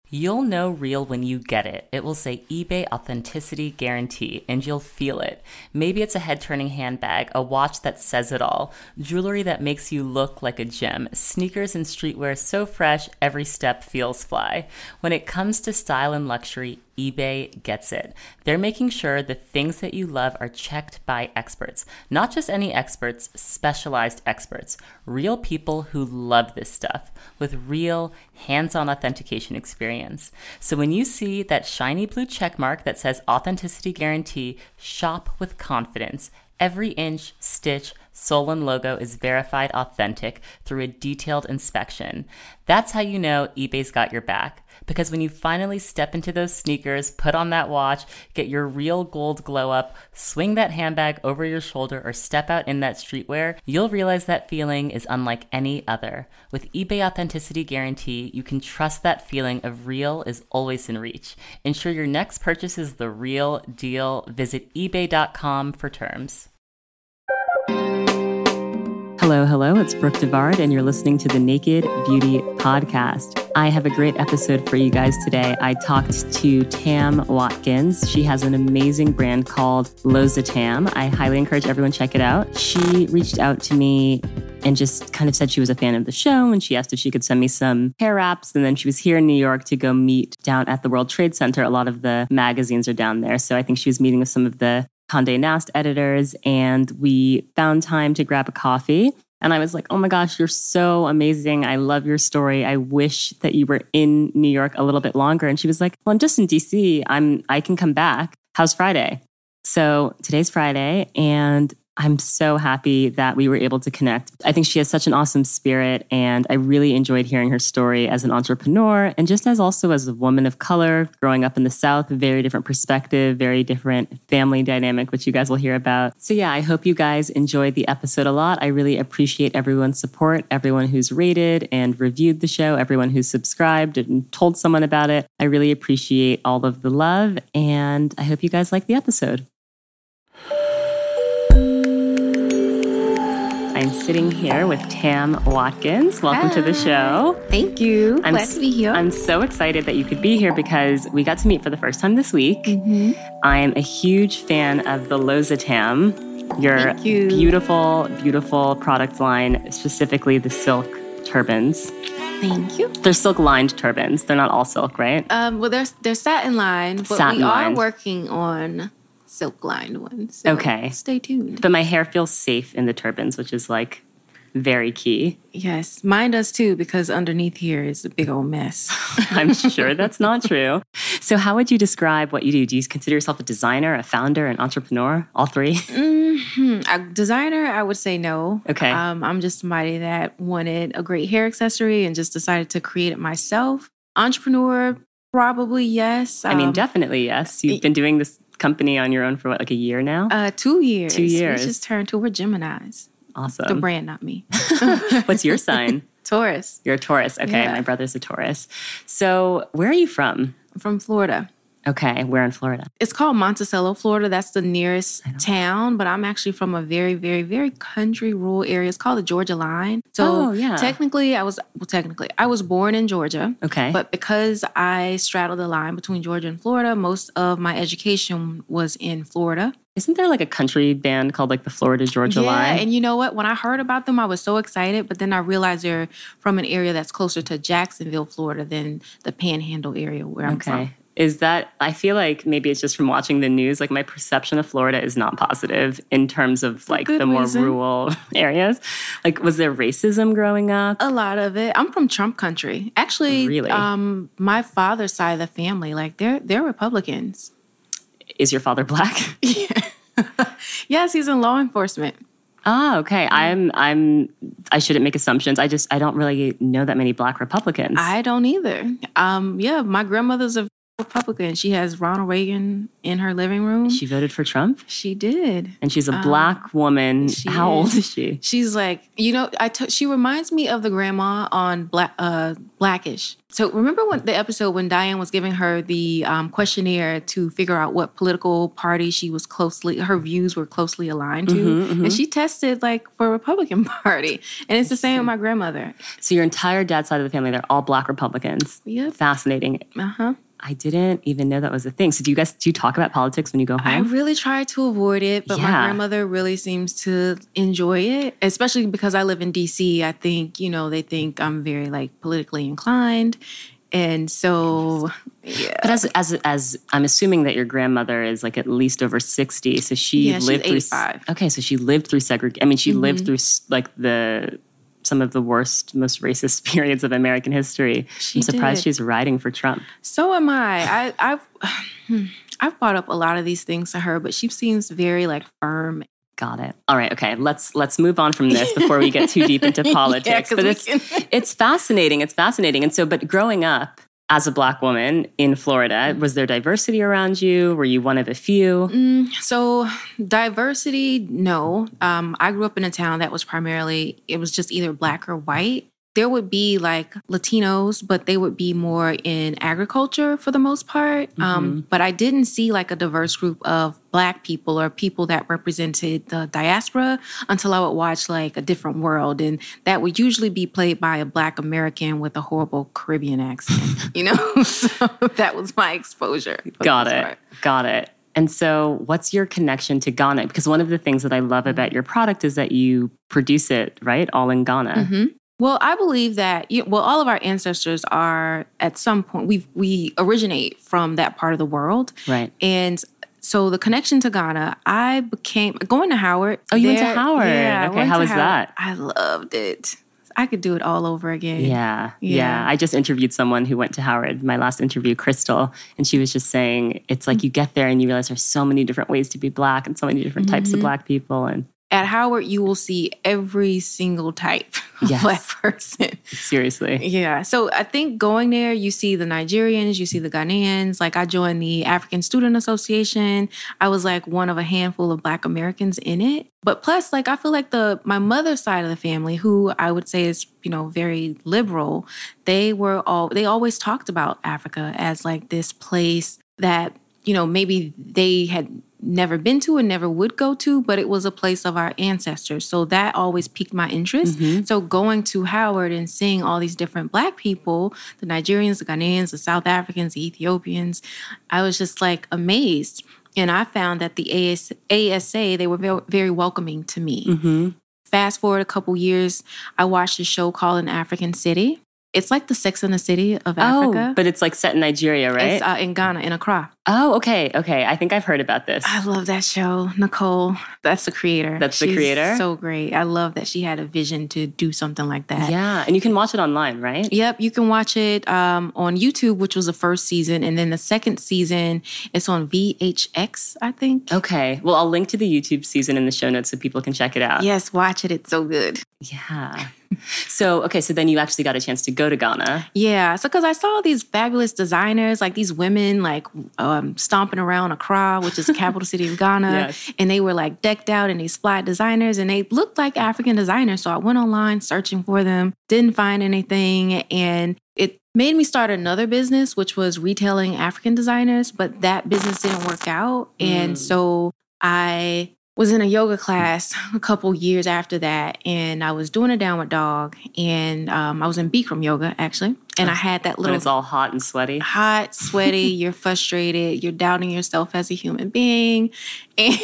You'll know real when you get it. It will say eBay Authenticity Guarantee, and you'll feel it. Maybe it's a head-turning handbag, a watch that says it all, jewelry that makes you look like a gem, sneakers and streetwear so fresh every step feels fly. When it comes to style and luxury, eBay gets it. They're making sure the things that you love are checked by experts. Not just any experts, specialized experts. Real people who love this stuff with real hands-on authentication experience. So when you see that shiny blue check mark that says Authenticity Guarantee, shop with confidence. Every inch, stitch, sole, and logo is verified authentic through a detailed inspection. That's how you know eBay's got your back. Because when you finally step into those sneakers, put on that watch, get your real gold glow up, swing that handbag over your shoulder, or step out in that streetwear, you'll realize that feeling is unlike any other. With eBay Authenticity Guarantee, you can trust that feeling of real is always in reach. Ensure your next purchase is the real deal. Visit ebay.com for terms. Hello, it's Brooke Devard, and you're listening to the Naked Beauty Podcast. I have a great episode for you guys today. I talked to Tam Watkins. She has an amazing brand called Lozatam. I highly encourage everyone to check it out. She reached out to me and just kind of said she was a fan of the show, and she asked if she could send me some hair wraps. And then she was here in New York to go meet down at the World Trade Center. A lot of the magazines are down there. So I think she was meeting with some of the Condé Nast editors, and we found time to grab a coffee. And I was like, oh my gosh, you're so amazing. I love your story. I wish that you were in New York a little bit longer. And she was like, well, I'm just in DC. I can come back. How's Friday? So today's Friday, and I'm so happy that we were able to connect. I think she has such an awesome spirit, and I really enjoyed hearing her story as an entrepreneur and just as also as a woman of color growing up in the South, very different perspective, very different family dynamic, which you guys will hear about. So yeah, I hope you guys enjoyed the episode a lot. I really appreciate everyone's support, everyone who's rated and reviewed the show, everyone who's subscribed and told someone about it. I really appreciate all of the love, and I hope you guys like the episode. I'm sitting here with Tam Watkins. Welcome to the show. Thank you. Glad to be here. I'm so excited that you could be here because we got to meet for the first time this week. Mm-hmm. I'm a huge fan of the Lozatam, your beautiful, beautiful product line, specifically the silk turbans. Thank you. They're silk-lined turbans. They're not all silk, right? Well, they're satin-lined, but we are working on silk-lined ones. So okay. Stay tuned. But my hair feels safe in the turbans, which is like very key. Yes, mine does too, because underneath here is a big old mess. I'm sure that's not true. So how would you describe what you do? Do you consider yourself a designer, a founder, an entrepreneur? All three? Mm-hmm. A designer, I would say no. Okay. I'm just somebody that wanted a great hair accessory and just decided to create it myself. Entrepreneur, probably yes. I mean, definitely yes. You've been doing this company on your own for what, like a year now? 2 years. 2 years. We just turned to, we're Geminis. Awesome. The brand, not me. What's your sign? Taurus. You're a Taurus. Okay, yeah. My brother's a Taurus. So where are you from? I'm from Florida. Okay, where in Florida? It's called Monticello, Florida. That's the nearest town, but I'm actually from a very, very, very country rural area. It's called the Georgia Line. So technically, I was born in Georgia. Okay. But because I straddled the line between Georgia and Florida, most of my education was in Florida. Isn't there like a country band called like the Florida Georgia Line? Yeah, and you know what? When I heard about them, I was so excited, but then I realized they're from an area that's closer to Jacksonville, Florida than the Panhandle area where I'm from. Is that, I feel like maybe it's just from watching the news, like my perception of Florida is not positive in terms of like the more rural areas. Like, was there racism growing up? A lot of it. I'm from Trump country. Actually, really? My father's side of the family, like they're Republicans. Is your father black? Yeah. Yes, he's in law enforcement. Oh, okay. I shouldn't make assumptions. I don't really know that many black Republicans. I don't either. Yeah, my grandmother's a Republican. She has Ronald Reagan in her living room. She voted for Trump? She did. And she's a Black woman. How old is she? She's like, she reminds me of the grandma on Blackish. So remember the episode when Diane was giving her the questionnaire to figure out what political party her views were closely aligned to? And she tested for Republican Party. And it's the same with my grandmother. So your entire dad's side of the family, they're all Black Republicans. Yep. Fascinating. I didn't even know that was a thing. So do you talk about politics when you go home? I really try to avoid it, but my grandmother really seems to enjoy it, especially because I live in D.C. I think, they think I'm very politically inclined. And so, yeah. But as I'm assuming that your grandmother is at least over 60. So she lived through 85. Okay, so she lived through segregation. I mean, she lived through some of the worst, most racist periods of American history. I'm surprised she's riding for Trump. So am I. I've brought up a lot of these things to her, but she seems very firm. Got it. All right. Okay. Let's move on from this before we get too deep into politics. But it's fascinating. It's fascinating. And so, but growing up as a Black woman in Florida, was there diversity around you? Were you one of a few? So diversity, no. I grew up in a town that was primarily, it was just either Black or white. There would be Latinos, but they would be more in agriculture for the most part. But I didn't see a diverse group of Black people or people that represented the diaspora until I would watch A Different World. And that would usually be played by a Black American with a horrible Caribbean accent, So that was my exposure. Got it. And so what's your connection to Ghana? Because one of the things that I love about your product is that you produce it, right? All in Ghana. Well, I believe that, all of our ancestors are, at some point, we originate from that part of the world. Right. And so the connection to Ghana, I became, going to Howard. Oh, you went to Howard. Yeah. Okay, how was that? I loved it. I could do it all over again. Yeah. I just interviewed someone who went to Howard, my last interview, Crystal, and she was just saying, it's you get there and you realize there's so many different ways to be Black and so many different types of Black people. And at Howard, you will see every single type of Black person. Seriously. Yeah. So I think going there, you see the Nigerians, you see the Ghanaians. I joined the African Student Association. I was one of a handful of Black Americans in it. But plus, I feel my mother's side of the family, who I would say is, very liberal, they always talked about Africa as this place that, maybe they had never been to and never would go to, but it was a place of our ancestors. So that always piqued my interest. So going to Howard and seeing all these different Black people, the Nigerians, the Ghanaians, the South Africans, the Ethiopians, I was just amazed. And I found that the ASA, they were very, very welcoming to me. Fast forward a couple years, I watched a show called An African City. It's the Sex and the City of Africa. Oh, but it's set in Nigeria, right? It's in Ghana, in Accra. Oh, okay. I think I've heard about this. I love that show. Nicole, that's the creator. The creator? So great. I love that she had a vision to do something like that. Yeah, and you can watch it online, right? Yep, you can watch it on YouTube, which was the first season. And then the second season, it's on VHX, I think. Okay. Well, I'll link to the YouTube season in the show notes so people can check it out. Yes, watch it. It's so good. Yeah. So then you actually got a chance to go to Ghana. Yeah. So because I saw these fabulous designers, these women, stomping around Accra, which is the capital city of Ghana. Yes. And they were decked out in these fly designers and they looked like African designers. So I went online searching for them, didn't find anything. And it made me start another business, which was retailing African designers, but that business didn't work out. And so I was in a yoga class a couple years after that, and I was doing a downward dog, and I was in Bikram yoga, actually, and I had that little... When it's all hot and sweaty? Hot, sweaty, you're frustrated, you're doubting yourself as a human being, and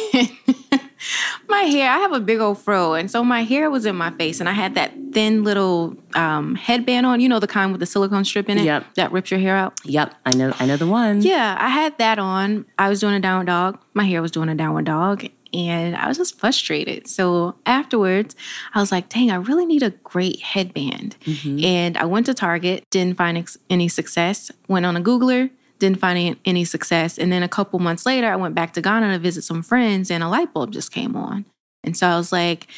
my hair, I have a big old fro, and so my hair was in my face, and I had that thin little headband on, the kind with the silicone strip in it? Yep. That rips your hair out? Yep, I know the one. Yeah, I had that on. I was doing a downward dog. My hair was doing a downward dog. And I was just frustrated. So afterwards, I was like, dang, I really need a great headband. And I went to Target, didn't find any success. Went on a Googler, didn't find any success. And then a couple months later, I went back to Ghana to visit some friends and a light bulb just came on. And so I was like,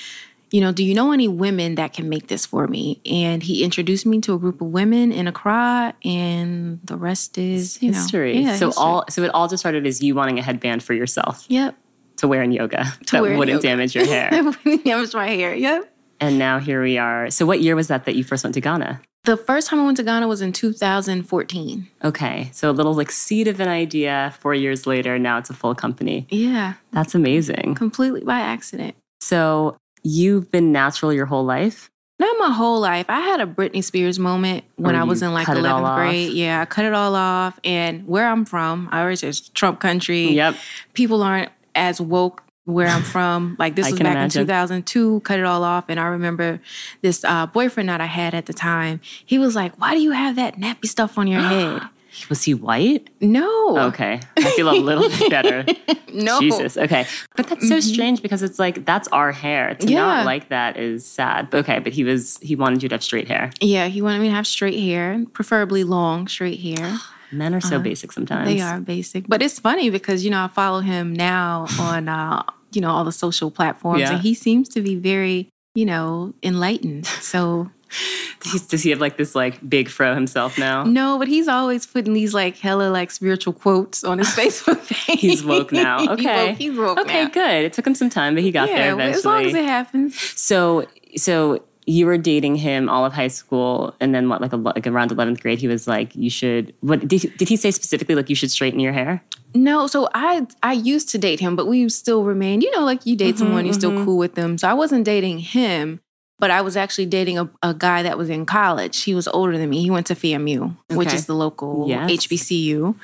do you know any women that can make this for me? And he introduced me to a group of women in Accra, and the rest is, history. Yeah, so history. it all just started as you wanting a headband for yourself. Yep. To wear in yoga. That wouldn't damage your hair. That wouldn't damage my hair. Yep. And now here we are. So what year was that you first went to Ghana? The first time I went to Ghana was in 2014. Okay. So a little like seed of an idea. 4 years later, now it's a full company. Yeah. That's amazing. Completely by accident. So you've been natural your whole life? Not my whole life. I had a Britney Spears moment when I was in like 11th grade. Yeah, I cut it all off. And where I'm from, I always say it's Trump country. Yep. People aren't as woke where I'm from. Like this was back in 2002, cut it all off. And I remember this boyfriend that I had at the time, he was like, why do you have that nappy stuff on your head? Was he white? No. Okay. I feel a little bit better. No. Jesus. Okay. But that's so strange because it's like, that's our hair. To not like that is sad. Okay. But he wanted you to have straight hair. Yeah. He wanted me to have straight hair, preferably long straight hair. Men are so basic sometimes. They are basic. But it's funny because, I follow him now on, all the social platforms. Yeah. And he seems to be very, enlightened. So... Does he have like this like big fro himself now? No, but he's always putting these like hella like spiritual quotes on his Facebook page. He's woke now. Okay. He's woke now. Okay, good. It took him some time, but he got there eventually. As long as it happens. So you were dating him all of high school, and then what, like around 11th grade, he was like, you should, what did he say specifically, like you should straighten your hair? No, so I used to date him, but we still remained, like you date someone, you're still cool with them. So I wasn't dating him, but I was actually dating a guy that was in college. He was older than me. He went to FAMU, which is the local HBCU.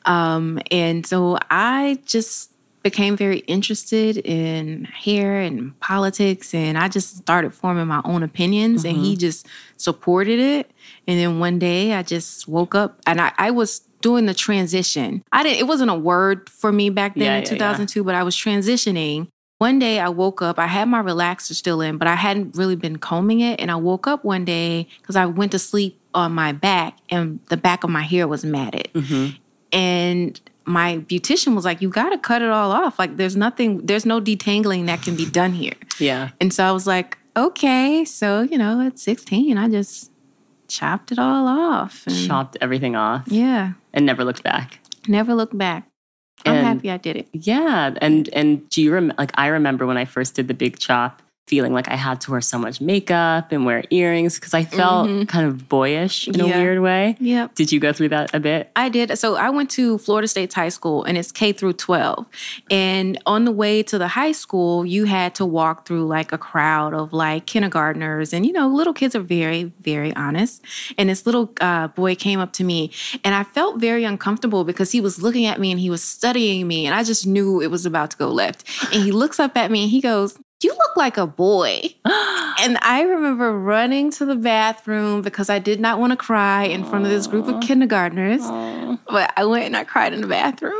And so I just became very interested in hair and politics, and I just started forming my own opinions, and he just supported it. And then one day I just woke up, and I was doing the transition. It wasn't a word for me back then in 2002, but I was transitioning. One day I woke up, I had my relaxer still in, but I hadn't really been combing it. And I woke up one day because I went to sleep on my back, and the back of my hair was matted. And my beautician was like, you got to cut it all off. Like there's no detangling that can be done here. Yeah. And so I was like, okay. So, at 16, I just chopped it all off. Chopped everything off. Yeah. And never looked back. Never looked back. I'm happy I did it. Yeah. And do you remember, like, I remember when I first did the big chop, feeling like I had to wear so much makeup and wear earrings because I felt kind of boyish in a weird way. Yep. Did you go through that a bit? I did. So I went to Florida State's high school, and it's K through 12. And on the way to the high school, you had to walk through like a crowd of like kindergartners, and little kids are very, very honest. And this little boy came up to me, and I felt very uncomfortable because he was looking at me and he was studying me, and I just knew it was about to go left. And he looks up at me and he goes, you look like a boy. And I remember running to the bathroom because I did not want to cry in front of this group of kindergartners. But I went and I cried in the bathroom.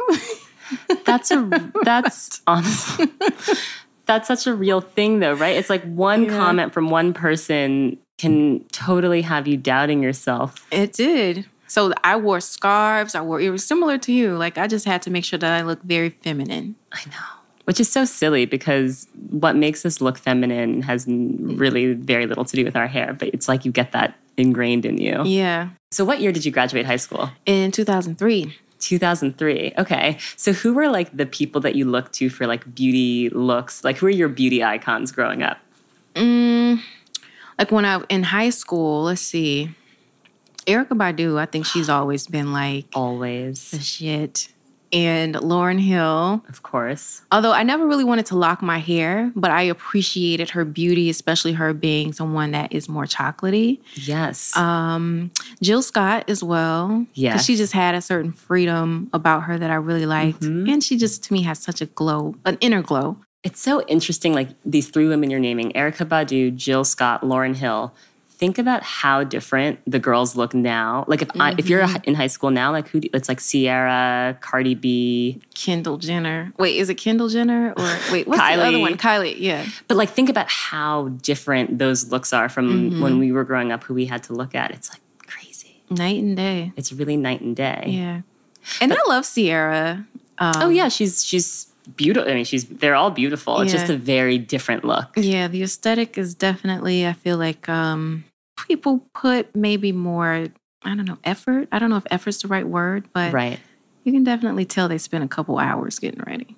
That's honestly, that's such a real thing though, right? It's like one comment from one person can totally have you doubting yourself. It did. So I wore scarves. It was similar to you. Like I just had to make sure that I looked very feminine. I know. Which is so silly because what makes us look feminine has really very little to do with our hair. But it's like you get that ingrained in you. Yeah. So what year did you graduate high school? In 2003. 2003. Okay. So who were like the people that you looked to for like beauty looks? Like who were your beauty icons growing up? Like when in high school, let's see. Erykah Badu, I think she's always been like... Always. The shit. And Lauryn Hill. Of course. Although I never really wanted to lock my hair, but I appreciated her beauty, especially her being someone that is more chocolatey. Yes. Jill Scott as well. Yes. Because she just had a certain freedom about her that I really liked. And she just, to me, has such a glow, an inner glow. It's so interesting, like these three women you're naming, Erykah Badu, Jill Scott, Lauryn Hill. Think about how different the girls look now. Like if you're in high school now, like it's like Ciara, Cardi B, Kendall Jenner. Wait, is it Kendall Jenner or wait? What's Kylie. The other one? Kylie. Yeah. But like think about how different those looks are from when we were growing up. Who we had to look at. It's like crazy. Night and day. It's really night and day. Yeah. And I love Ciara. Oh yeah, she's beautiful. I mean, they're all beautiful. It's just a very different look. Yeah, the aesthetic is definitely, I feel like people put maybe more, I don't know, effort. I don't know if effort's the right word, but right. You can definitely tell they spent a couple hours getting ready.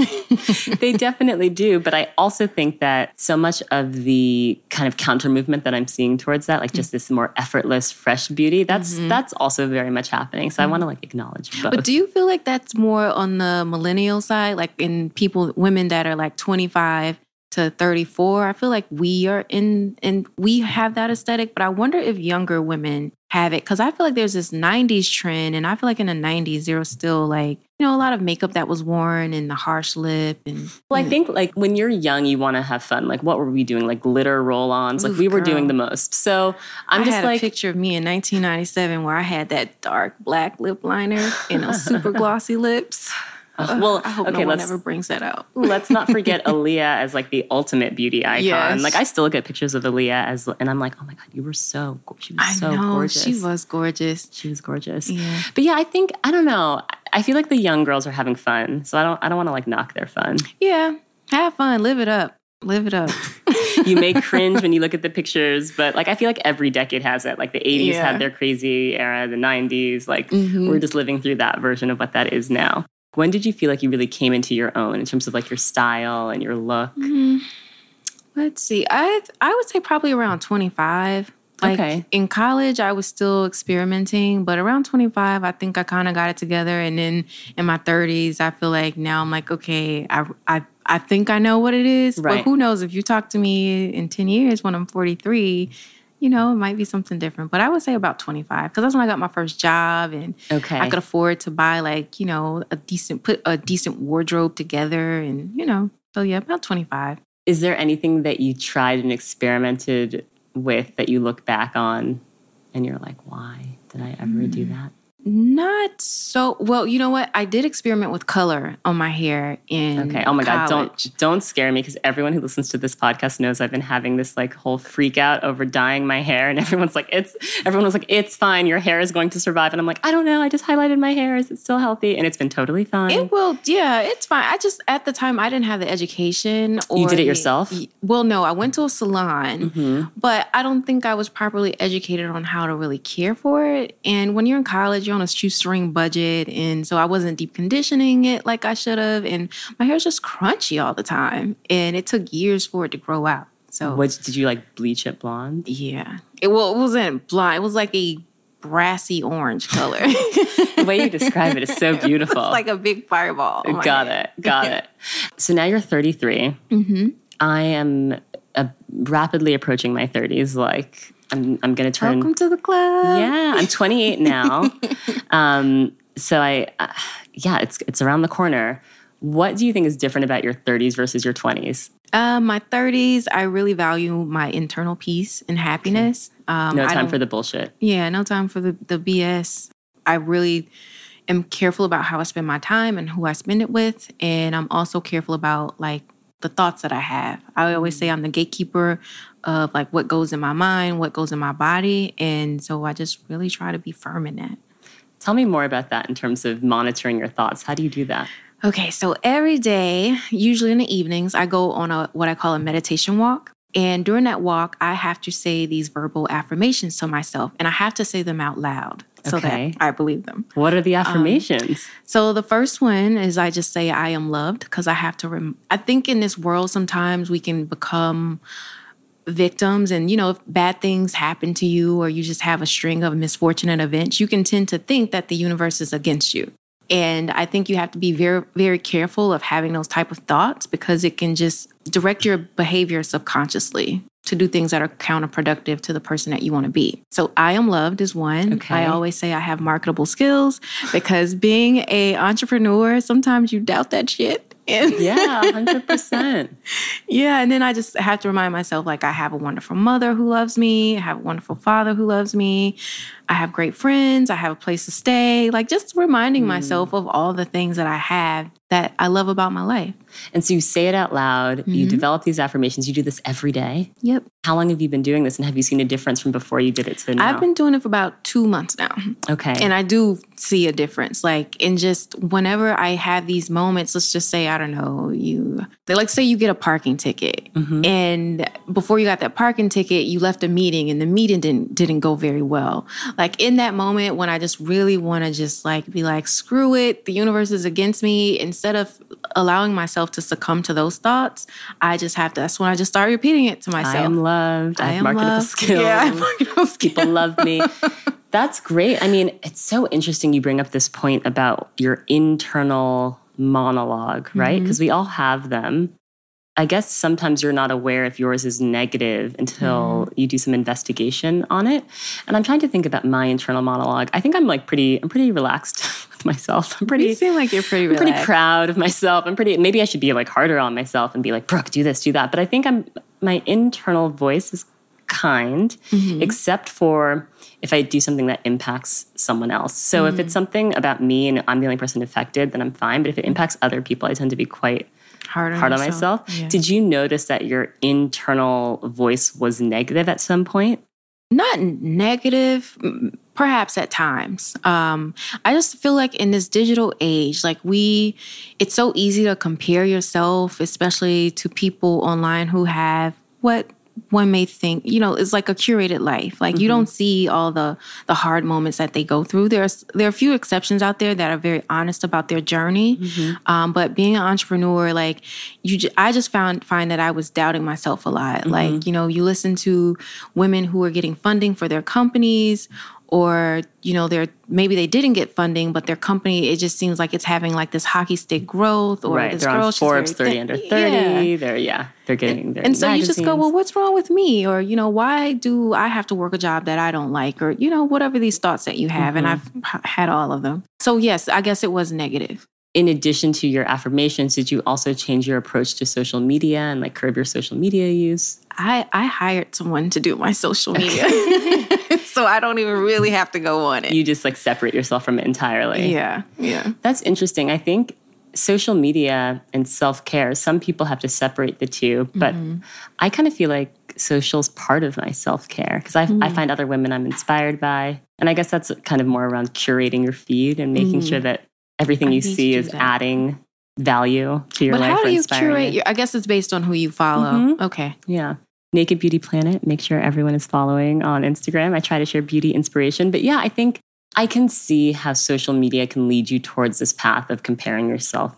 They definitely do. But I also think that so much of the kind of counter movement that I'm seeing towards that, like just this more effortless, fresh beauty, that's also very much happening. So I want to like acknowledge both. But do you feel like that's more on the millennial side? Like in women that are like 25 to 34, I feel like we are and we have that aesthetic, but I wonder if younger women have it. Because I feel like there's this 90s trend, and I feel like in the 90s, there was still like, a lot of makeup that was worn and the harsh lip. And well, I think like when you're young, you want to have fun. Like what were we doing? Like glitter roll-ons? Like we were doing the most. So I had a picture of me in 1997 where I had that dark black lip liner and super glossy lips. Well, I hope no one ever brings that out. Let's not forget Aaliyah as like the ultimate beauty icon. Yes. Like I still look at pictures of Aaliyah and I'm like, oh my God, she was so gorgeous. She was gorgeous. She was gorgeous. Yeah. But yeah, I don't know. I feel like the young girls are having fun. So I don't want to like knock their fun. Yeah. Have fun. Live it up. You may cringe when you look at the pictures, but like I feel like every decade has it. Like the 80s had their crazy era, the 90s, like we're just living through that version of what that is now. When did you feel like you really came into your own in terms of like your style and your look? Let's see. I would say probably around 25. Like in college, I was still experimenting, but around 25, I think I kind of got it together. And then in my 30s, I feel like now I'm like, okay, I think I know what it is. Right. But who knows? If you talk to me in 10 years when I'm 43, it might be something different. But I would say about 25 because that's when I got my first job and I could afford to buy like, put a decent wardrobe together and, so yeah, about 25. Is there anything that you tried and experimented with that you look back on and you're like, why did I ever do that? Not so well. You know what? I did experiment with color on my hair in oh my college. God, don't scare me because everyone who listens to this podcast knows I've been having this like whole freak out over dyeing my hair, and everyone was like, it's fine. Your hair is going to survive, and I'm like, I don't know. I just highlighted my hair. Is it still healthy? And it's been totally fine. It will. Yeah, it's fine. I just at the time I didn't have the education. Or you did it yourself? Well, no, I went to a salon, but I don't think I was properly educated on how to really care for it. And when you're in college, you're on a shoestring budget, and so I wasn't deep conditioning it like I should have, and my hair's just crunchy all the time, and it took years for it to grow out. So, did you like bleach it blonde? Yeah, it wasn't blonde. It was like a brassy orange color. The way you describe it is so beautiful. It's like a big fireball. Got it. So now you're 33. I am rapidly approaching my 30s. Like. I'm going to turn... Welcome to the club. Yeah, I'm 28 now. So it's around the corner. What do you think is different about your 30s versus your 20s? My 30s, I really value my internal peace and happiness. No time for the bullshit. Yeah, no time for the BS. I really am careful about how I spend my time and who I spend it with. And I'm also careful about like the thoughts that I have. I always say I'm the gatekeeper of like what goes in my mind, what goes in my body. And so I just really try to be firm in that. Tell me more about that in terms of monitoring your thoughts. How do you do that? Okay, so every day, usually in the evenings, I go on what I call a meditation walk. And during that walk, I have to say these verbal affirmations to myself. And I have to say them out loud so that I believe them. What are the affirmations? So the first one is I just say I am loved because I have to I think in this world, sometimes we can become victims. And, if bad things happen to you or you just have a string of misfortunate events, you can tend to think that the universe is against you. And I think you have to be very, very careful of having those type of thoughts because it can just direct your behavior subconsciously to do things that are counterproductive to the person that you want to be. So I am loved is one. Okay. I always say I have marketable skills because being an entrepreneur, sometimes you doubt that shit. Yeah, 100%. Yeah, and then I just have to remind myself, like, I have a wonderful mother who loves me. I have a wonderful father who loves me. I have great friends. I have a place to stay. Like just reminding myself of all the things that I have that I love about my life. And so you say it out loud. You develop these affirmations. You do this every day. Yep. How long have you been doing this? And have you seen a difference from before you did it to now? I've been doing it for about 2 months now. Okay. And I do see a difference. Like in just whenever I have these moments, let's just say, I don't know, they like say you get a parking ticket. And before you got that parking ticket, you left a meeting and the meeting didn't go very well. Like in that moment when I just really want to just like be like, screw it, the universe is against me. Instead of allowing myself to succumb to those thoughts, that's when I just start repeating it to myself. I am loved. I have marketable skills. Yeah, I have marketable skills. People love me. That's great. I mean, it's so interesting you bring up this point about your internal monologue, right? Because we all have them. I guess sometimes you're not aware if yours is negative until you do some investigation on it. And I'm trying to think about my internal monologue. I think I'm pretty relaxed with myself. You seem like you're pretty relaxed. I'm pretty proud of myself. Maybe I should be like harder on myself and be like, Brooke, do this, do that. But I think my internal voice is kind, except for if I do something that impacts someone else. So if it's something about me and I'm the only person affected, then I'm fine. But if it impacts other people, I tend to be quite hard on myself. Yeah. Did you notice that your internal voice was negative at some point? Not negative, perhaps at times. I just feel like in this digital age, like it's so easy to compare yourself, especially to people online who have what one may think, is like a curated life. Like you don't see all the hard moments that they go through. There are a few exceptions out there that are very honest about their journey. But being an entrepreneur, like I just find that I was doubting myself a lot. Like, you listen to women who are getting funding for their companies, or, maybe they didn't get funding, but their company, it just seems like it's having like this hockey stick growth. Or right, this they're girl, on Forbes 30 under 30. Yeah. They're getting their And so magazines. you just go, well, what's wrong with me? Or, why do I have to work a job that I don't like? Or, whatever these thoughts that you have. And I've had all of them. So yes, I guess it was negative. In addition to your affirmations, did you also change your approach to social media and like curb your social media use? I hired someone to do my social media. So I don't even really have to go on it. You just like separate yourself from it entirely. Yeah. That's interesting. I think social media and self-care, some people have to separate the two, but I kind of feel like social's part of my self-care because I find other women I'm inspired by. And I guess that's kind of more around curating your feed and making sure that everything you see is adding value to your life. But how do you curate I guess it's based on who you follow. Okay. Yeah. Naked Beauty Planet. Make sure everyone is following on Instagram. I try to share beauty inspiration. But yeah, I think I can see how social media can lead you towards this path of comparing yourself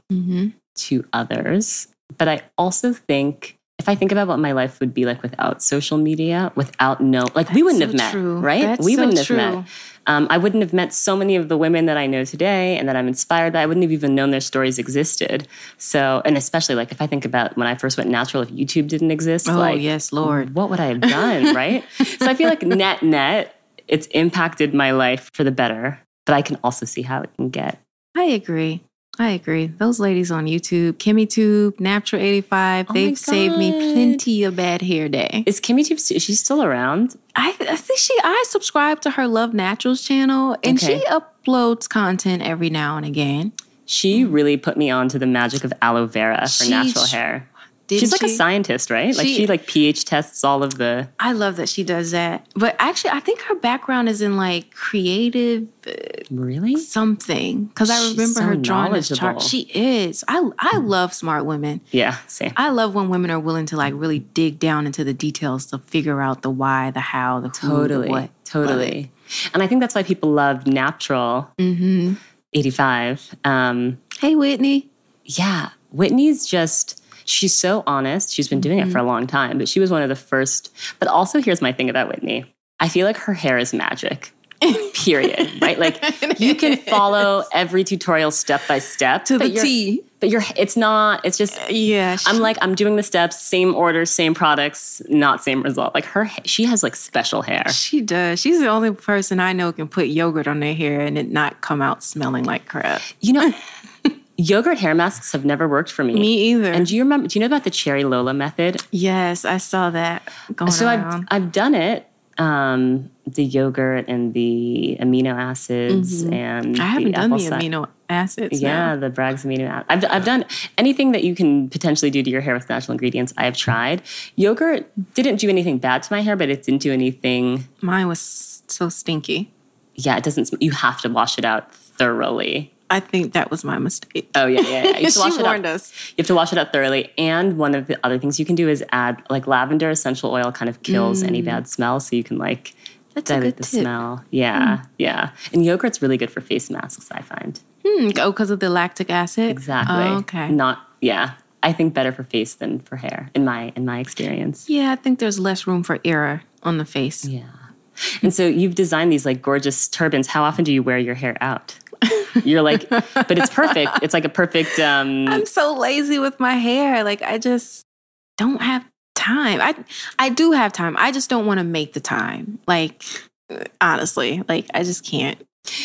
to others. But I also think, if I think about what my life would be like without social media, we wouldn't have met, right? We wouldn't have met. I wouldn't have met so many of the women that I know today and that I'm inspired by. I wouldn't have even known their stories existed. So, and especially like if I think about when I first went natural, if YouTube didn't exist, yes, Lord, what would I have done, right? So I feel like net, it's impacted my life for the better, but I can also see how it can get. I agree. Those ladies on YouTube, KimmyTube, Natural85, they've saved me plenty of bad hair day. Is KimmyTube, is she still around? I think I subscribe to her Love Naturals channel, and she uploads content every now and again. She really put me on to the magic of aloe vera for natural hair. She's like a scientist, right? She like pH tests all of the... I love that she does that. But actually, I think her background is in like creative... Really? Something. Because I remember her drawing this chart. She is. I love smart women. Yeah, same. I love when women are willing to like really dig down into the details to figure out the why, the how, the who, the what. Totally. And I think that's why people love Natural 85. Hey, Whitney. Yeah. Whitney's just... She's so honest. She's been doing it for a long time, but she was one of the first. But also, here's my thing about Whitney. I feel like her hair is magic, period, right? Like, you can follow every tutorial step by step. To the T. But it's not, it's just, I'm doing the steps, same order, same products, not same result. Like, she has, like, special hair. She does. She's the only person I know can put yogurt on their hair and it not come out smelling like crap. Yogurt hair masks have never worked for me. Me either. And do you know about the Cherry Lola method? Yes, I saw that going around. I've done it. The yogurt and the amino acids and I haven't done the apple amino acids. Yeah, the Bragg's amino acids. I've done anything that you can potentially do to your hair with natural ingredients. I have tried. Yogurt didn't do anything bad to my hair, but it didn't do anything. Mine was so stinky. Yeah, it doesn't. You have to wash it out thoroughly. I think that was my mistake. Oh, yeah. You have to wash She warned us. You have to wash it out thoroughly. And one of the other things you can do is add, like, lavender essential oil kind of kills any bad smell. So you can, like, That's a dilute good the tip. smell. Yeah, yeah. And yogurt's really good for face masks, I find. Oh, because of the lactic acid? Exactly. Oh, okay. Yeah. I think better for face than for hair, in my experience. Yeah, I think there's less room for error on the face. Yeah. And so you've designed these, like, gorgeous turbans. How often do you wear your hair out? You're like, but it's perfect. It's like a perfect. I'm so lazy with my hair. Like, I just don't have time. I do have time. I just don't want to make the time. Like, honestly, like, I just can't.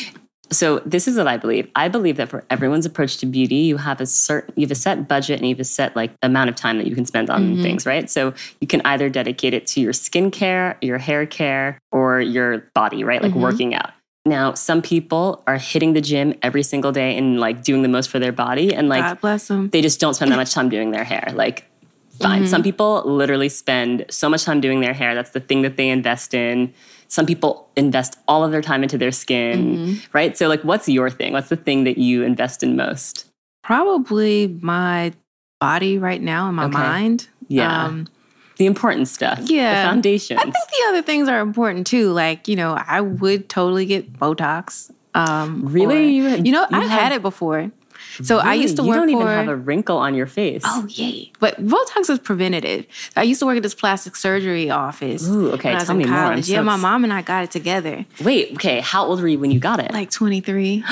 So this is what I believe. I believe that for everyone's approach to beauty, you have a set budget and you have a set, like, amount of time that you can spend on things, right? So you can either dedicate it to your skincare, your hair care, or your body, right? Like working out. Now, some people are hitting the gym every single day and, like, doing the most for their body, and, like, God bless them. they just don't spend that much time doing their hair. Like, fine. Some people literally spend so much time doing their hair. That's the thing that they invest in. Some people invest all of their time into their skin, right? So, like, what's your thing? What's the thing that you invest in most? Probably my body right now and my mind. Yeah. The important stuff. Yeah. The foundations. I think the other things are important too. Like, I would totally get Botox. Really? I've had it before. So I used to work for... You don't even have a wrinkle on your face. Oh, yay. But Botox is preventative. I used to work at this plastic surgery office. Ooh, okay. When I was Tell in me more. college. Yeah, my mom and I got it together. Wait, okay. How old were you when you got it? Like 23.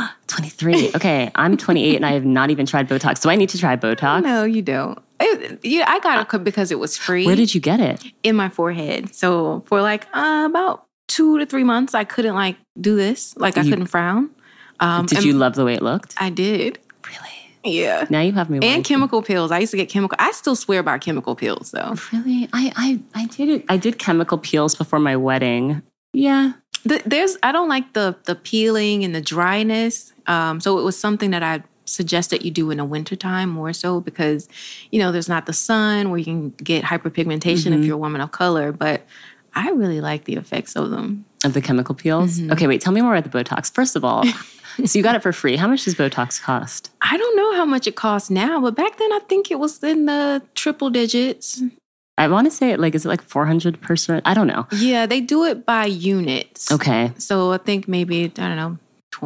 23. Okay. I'm 28 and I have not even tried Botox. Do I need to try Botox? No, you don't. I got it because it was free. Where did you get it? In my forehead. So for like about 2 to 3 months, I couldn't, like, do this. Like, I couldn't frown. Did you love the way it looked? I did. Really? Yeah. Now you have me wanting And chemical pills. I used to get chemical. I still swear by chemical pills, though. Really? I did it. I did chemical peels before my wedding. Yeah. I don't like the peeling and the dryness. So it was something that I suggest that you do in the wintertime more so because, there's not the sun where you can get hyperpigmentation if you're a woman of color. But I really like the effects of them. Of the chemical peels? Okay, wait. Tell me more about the Botox. First of all, so you got it for free. How much does Botox cost? I don't know how much it costs now, but back then I think it was in the triple digits. I want to say is it like 400 per certain? I don't know. Yeah, they do it by units. Okay. So I think maybe, I don't know,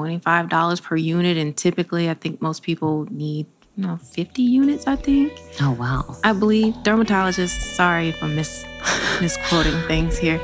$25 per unit. And typically I think most people need, 50 units, I think. Oh, wow. I believe. Dermatologists, sorry if I'm misquoting things here.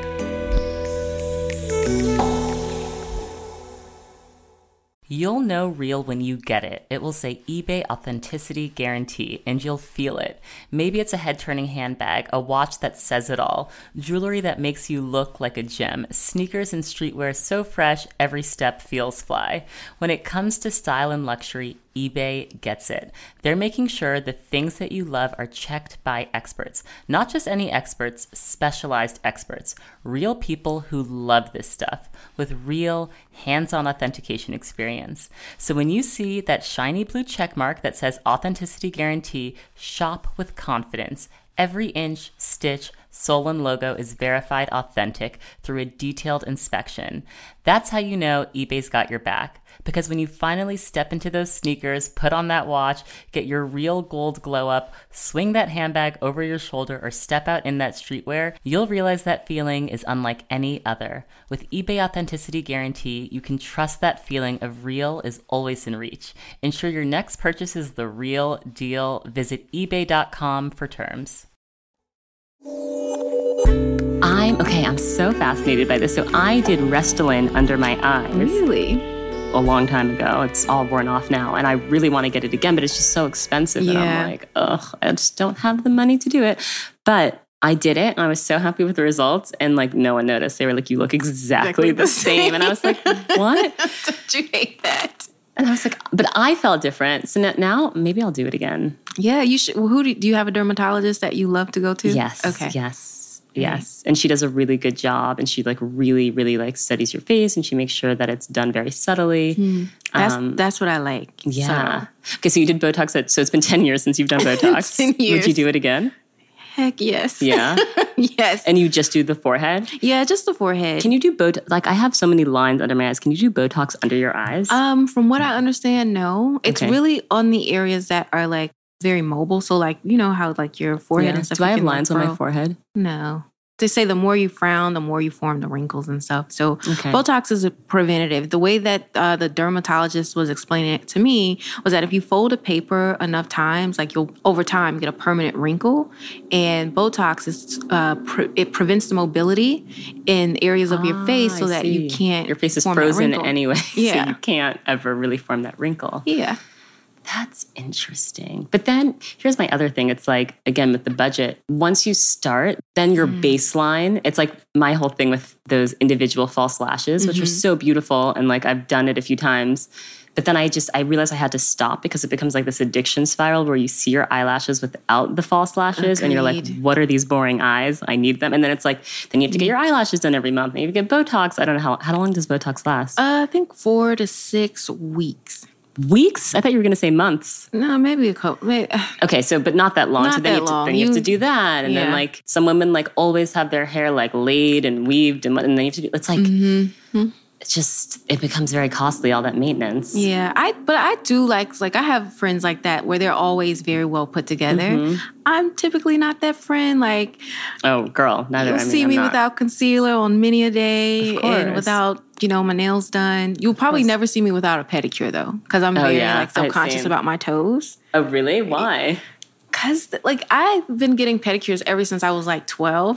You'll know real when you get it. It will say eBay Authenticity Guarantee, and you'll feel it. Maybe it's a head-turning handbag, a watch that says it all, jewelry that makes you look like a gem, sneakers and streetwear so fresh, every step feels fly. When it comes to style and luxury, eBay gets it. They're making sure the things that you love are checked by experts. Not just any experts, specialized experts. Real people who love this stuff with real hands-on authentication experience. So when you see that shiny blue check mark that says Authenticity Guarantee, shop with confidence. Every inch, stitch, sole, and logo is verified authentic through a detailed inspection. That's how you know eBay's got your back. Because when you finally step into those sneakers, put on that watch, get your real gold glow up, swing that handbag over your shoulder, or step out in that streetwear, you'll realize that feeling is unlike any other. With eBay Authenticity Guarantee, you can trust that feeling of real is always in reach. Ensure your next purchase is the real deal. Visit ebay.com for terms. I'm so fascinated by this. So I did Restylane under my eyes. Really? A long time ago. It's all worn off now. And I really want to get it again, but it's just so expensive. Yeah. And I'm like, I just don't have the money to do it. But I did it and I was so happy with the results. And no one noticed. They were like, you look exactly the same. And I was like, what? Don't you hate that? And I was like, but I felt different. So now maybe I'll do it again. Yeah, you should. Do you have a dermatologist that you love to go to? Yes. Okay. Yes. Yes. And she does a really good job, and she like really, really like studies your face, and she makes sure that it's done very subtly. That's what I like. Yeah. Okay, so you did Botox. So it's been 10 years since you've done Botox. 10 years. Would you do it again? Heck yes. Yeah. Yes. And you just do the forehead? Yeah, just the forehead. Can you do Botox? Like I have so many lines under my eyes. Can you do Botox under your eyes? From what I understand, no. It's Okay. really on the areas that are like very mobile. So like, you know how like your forehead and stuff. Do I you have can, like, lines on my curl. forehead? No. They say the more you frown, the more you form the wrinkles and stuff. So Okay. Botox is a preventative. The way that the dermatologist was explaining it to me was that if you fold a paper enough times, like you'll over time get a permanent wrinkle. And Botox is it prevents the mobility in areas of your face so I that see. you can't. Your face is form that frozen wrinkle. anyway, Yeah. so you can't ever really form that wrinkle. Yeah. That's interesting. But then here's my other thing. It's like, again, with the budget, once you start, then your baseline, it's like my whole thing with those individual false lashes, which are so beautiful. And like, I've done it a few times. But then I realized I had to stop because it becomes like this addiction spiral where you see your eyelashes without the false lashes. And you're like, Agreed. what are these boring eyes? I need them. And then it's like, then you have to get your eyelashes done every month. And you get Botox. I don't know how long does Botox last? I think 4 to 6 weeks. Weeks? I thought you were going to say months. No, maybe a couple. Okay, so but not that long. Not so then, that you have, long. then you have to do that, and then Yeah. like some women like always have their hair like laid and weaved, and then you have to do. It's like it's just it becomes very costly, all that maintenance. Yeah, but I do like I have friends like that where they're always very well put together. I'm typically not that friend. Like Oh, girl, neither. you'll see I'm me not. without concealer on many a day Of and course. without my nails done. You'll probably never see me without a pedicure though, because I'm very yeah, like self-conscious I've seen. about my toes. Oh, really? Why? Because like I've been getting pedicures ever since I was like 12.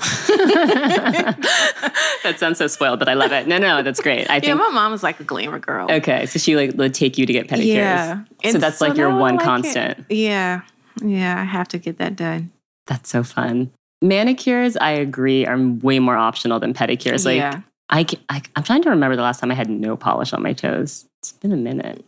That sounds so spoiled, but I love it. No, that's great. I Yeah, think. my mom is like a glamour girl. Okay, so she like would take you to get pedicures. Yeah. So And that's like your now I one like it. constant. Yeah. Yeah, I have to get that done. That's so fun. Manicures, I agree, are way more optional than pedicures. Like, Yeah. I'm trying to remember the last time I had no polish on my toes. It's been a minute.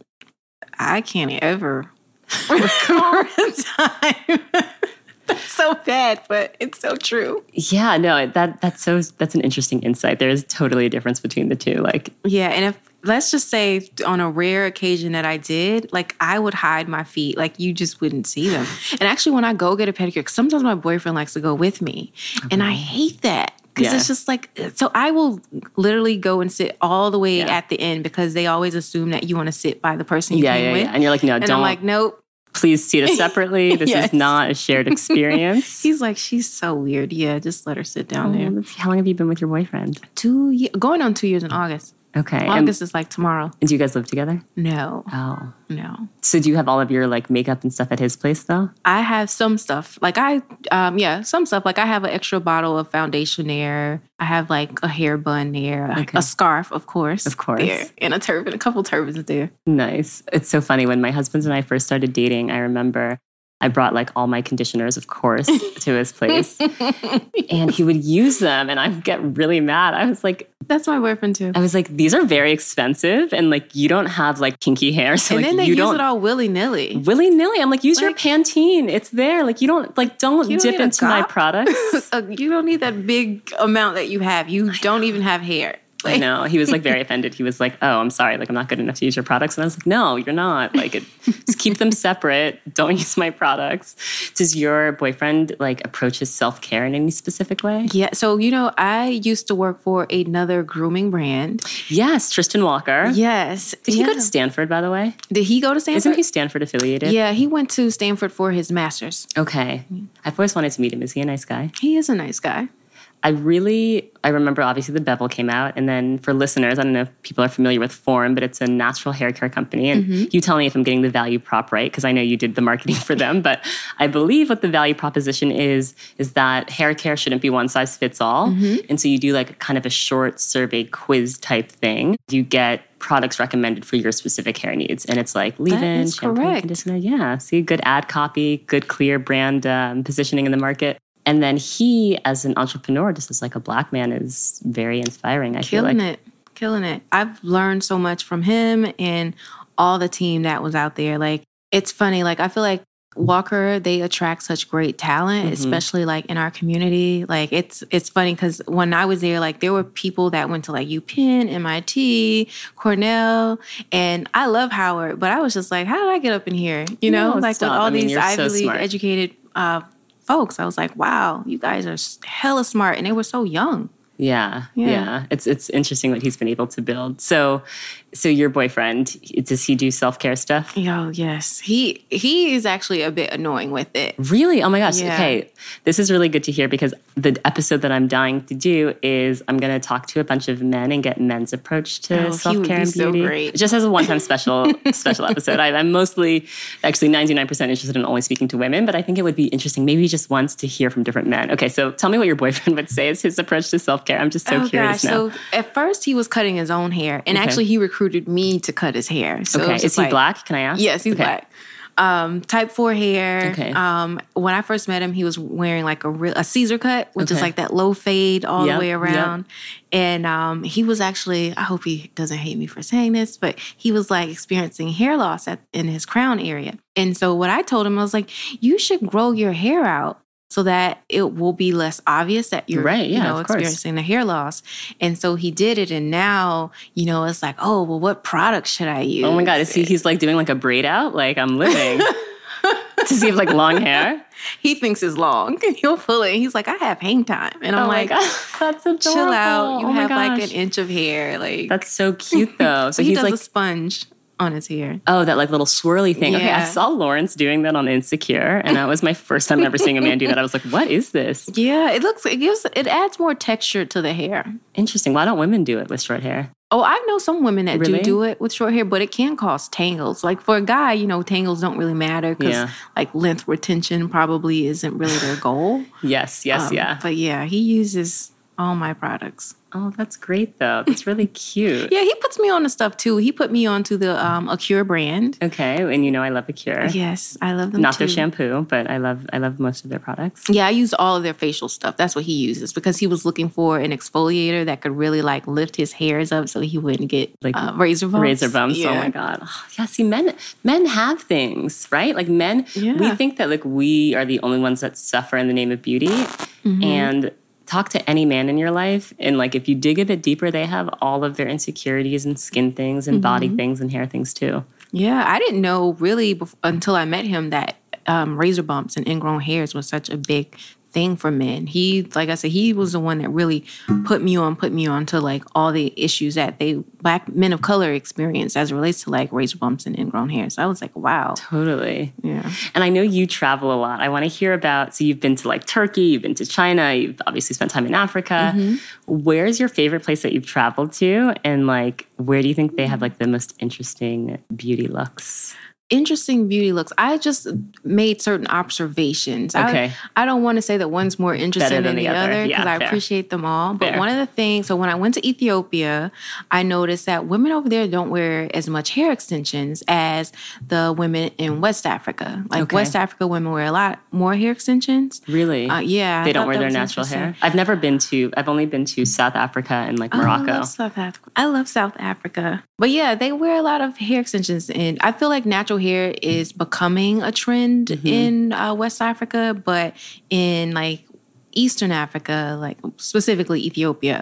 I can't ever remember a time. That's so bad, but it's so true. Yeah, no, that's an interesting insight. There is totally a difference between the two. Like, Yeah, and if let's just say on a rare occasion that I did, like I would hide my feet, like you just wouldn't see them. And actually, when I go get a pedicure, 'cause sometimes my boyfriend likes to go with me, and I hate that. Because Yeah. it's just like, so I will literally go and sit all the way Yeah. at the end because they always assume that you want to sit by the person you yeah, came yeah, with. yeah. And you're like, no, And don't. I'm like, nope. Please seat us separately. This Yes. is not a shared experience. He's like, she's so weird. Yeah, just let her sit down there. How long have you been with your boyfriend? 2 years, going on 2 years in August. Okay. And August is like tomorrow. do you guys live together? No, Oh. no. So do you have all of your like makeup and stuff at his place though? I have some stuff. Like some stuff. Like I have an extra bottle of foundation there. I have like a hair bun there, Okay. a scarf, of course. Of course. There, and a turban, a couple turbans there. Nice. It's so funny. When my husband and I first started dating, I remember I brought like all my conditioners, of course, to his place. And he would use them and I'd get really mad. I was like, That's my boyfriend too. these are very expensive and like you don't have like kinky hair. So And like then they you use don't it all willy nilly. willy-nilly. I'm like, use your Like- Pantene. It's there. Like you don't You don't dip need a into my gop. products. You don't need that big amount that you have. You don't even have hair. I know. He was like very offended. He was like, oh, I'm sorry. Like, I'm not good enough to use your products. And I was like, no, you're not. Like, just keep them separate. Don't use my products. Does your boyfriend like approach his self-care in any specific way? Yeah. So, I used to work for another grooming brand. Yes, Tristan Walker. Yes. Did he go to Stanford, by the way? Did he go to Stanford? Isn't he Stanford affiliated? Yeah, he went to Stanford for his master's. Okay. I've always wanted to meet him. Is he a nice guy? He is a nice guy. I remember obviously the Bevel came out. And then for listeners, I don't know if people are familiar with Form, but it's a natural hair care company. And you tell me if I'm getting the value prop right, because I know you did the marketing for them. But I believe what the value proposition is that hair care shouldn't be one size fits all. And so you do like kind of a short survey quiz type thing. You get products recommended for your specific hair needs. And it's like leave-in, is shampoo, correct. conditioner. Yeah, see, good ad copy, good clear brand positioning in the market. And then he, as an entrepreneur, just as like a Black man, is very inspiring. I feel like. Killing it. I've learned so much from him and all the team that was out there. Like, it's funny. Like, I feel like Walker, they attract such great talent, especially like in our community. Like it's funny because when I was there, like there were people that went to like UPenn, MIT, Cornell, and I love Howard, but I was just like, how did I get up in here? You know, like with all these Ivy League educated folks, I was like, wow, you guys are hella smart, and they were so young. Yeah. It's interesting what he's been able to build. So your boyfriend, does he do self-care stuff? Oh, yes. He is actually a bit annoying with it. Really? Oh my gosh. Yeah. Okay. This is really good to hear because the episode that I'm dying to do is I'm going to talk to a bunch of men and get men's approach to self-care and beauty. So great. Just as a one-time special episode. I'm mostly, actually 99% interested in only speaking to women, but I think it would be interesting maybe just once to hear from different men. Okay, so tell me what your boyfriend would say is his approach to self-care. I'm just so curious now. So at first he was cutting his own hair, and actually he recruited me to cut his hair. So is he black? Can I ask? Yes, he's black. Type 4 hair. Okay. When I first met him, he was wearing like a Caesar cut, which is like that low fade all the way around. And he was actually, I hope he doesn't hate me for saying this, but he was like experiencing hair loss in his crown area. And so what I told him, I was like, you should grow your hair out so that it will be less obvious that you're experiencing the hair loss. And so he did it. And now, it's like, oh, well, what product should I use? Oh my God. He's like doing like a braid out? Like I'm living. Does he have like long hair? He thinks it's long. He'll pull it. He's like, I have hang time. And I'm like, that's adorable. Chill out. You have like an inch of hair. Like that's so cute though. So he does like a sponge on his hair. Oh, that like little swirly thing. Yeah. Okay, I saw Lawrence doing that on Insecure, and that was my first time ever seeing a man do that. I was like, what is this? Yeah, it adds more texture to the hair. Interesting. Why don't women do it with short hair? Oh, I know some women that do it with short hair, but it can cause tangles. Like for a guy, tangles don't really matter because like length retention probably isn't really their goal. Yes, yeah. But yeah, he uses all my products. Oh, that's great, though. That's really cute. Yeah, he puts me on the stuff, too. He put me onto the Acure brand. Okay, and I love Acure. Yes, I love them, Not too. their shampoo, but I love most of their products. Yeah, I use all of their facial stuff. That's what he uses because he was looking for an exfoliator that could really, like, lift his hairs up so he wouldn't get like razor bumps. Razor bumps, yeah. Oh, my God. Oh, yeah, see, men have things, right? Like, men, we think that, like, we are the only ones that suffer in the name of beauty, and talk to any man in your life, and like if you dig a bit deeper, they have all of their insecurities and skin things and body things and hair things too. Yeah, I didn't know really until I met him that razor bumps and ingrown hairs was such a big thing for men. He, like I said, he was the one that really put me on to like all the issues that black men of color experience as it relates to like razor bumps and ingrown hair. So I was like, wow. Totally. Yeah. And I know you travel a lot. I want to hear about, so you've been to like Turkey, you've been to China, you've obviously spent time in Africa. Where's your favorite place that you've traveled to? And like, where do you think they have like the most interesting beauty looks? Interesting beauty looks. I just made certain observations. Okay. I don't want to say that one's more interesting than the other because I appreciate them all. But one of the things, so when I went to Ethiopia, I noticed that women over there don't wear as much hair extensions as the women in West Africa. Like West Africa women wear a lot more hair extensions. Really? Yeah. They don't wear their natural hair? I've only been to South Africa and like Morocco. I love South Africa. But yeah, they wear a lot of hair extensions. And I feel like natural hair is becoming a trend in West Africa, but in like Eastern Africa, like specifically Ethiopia,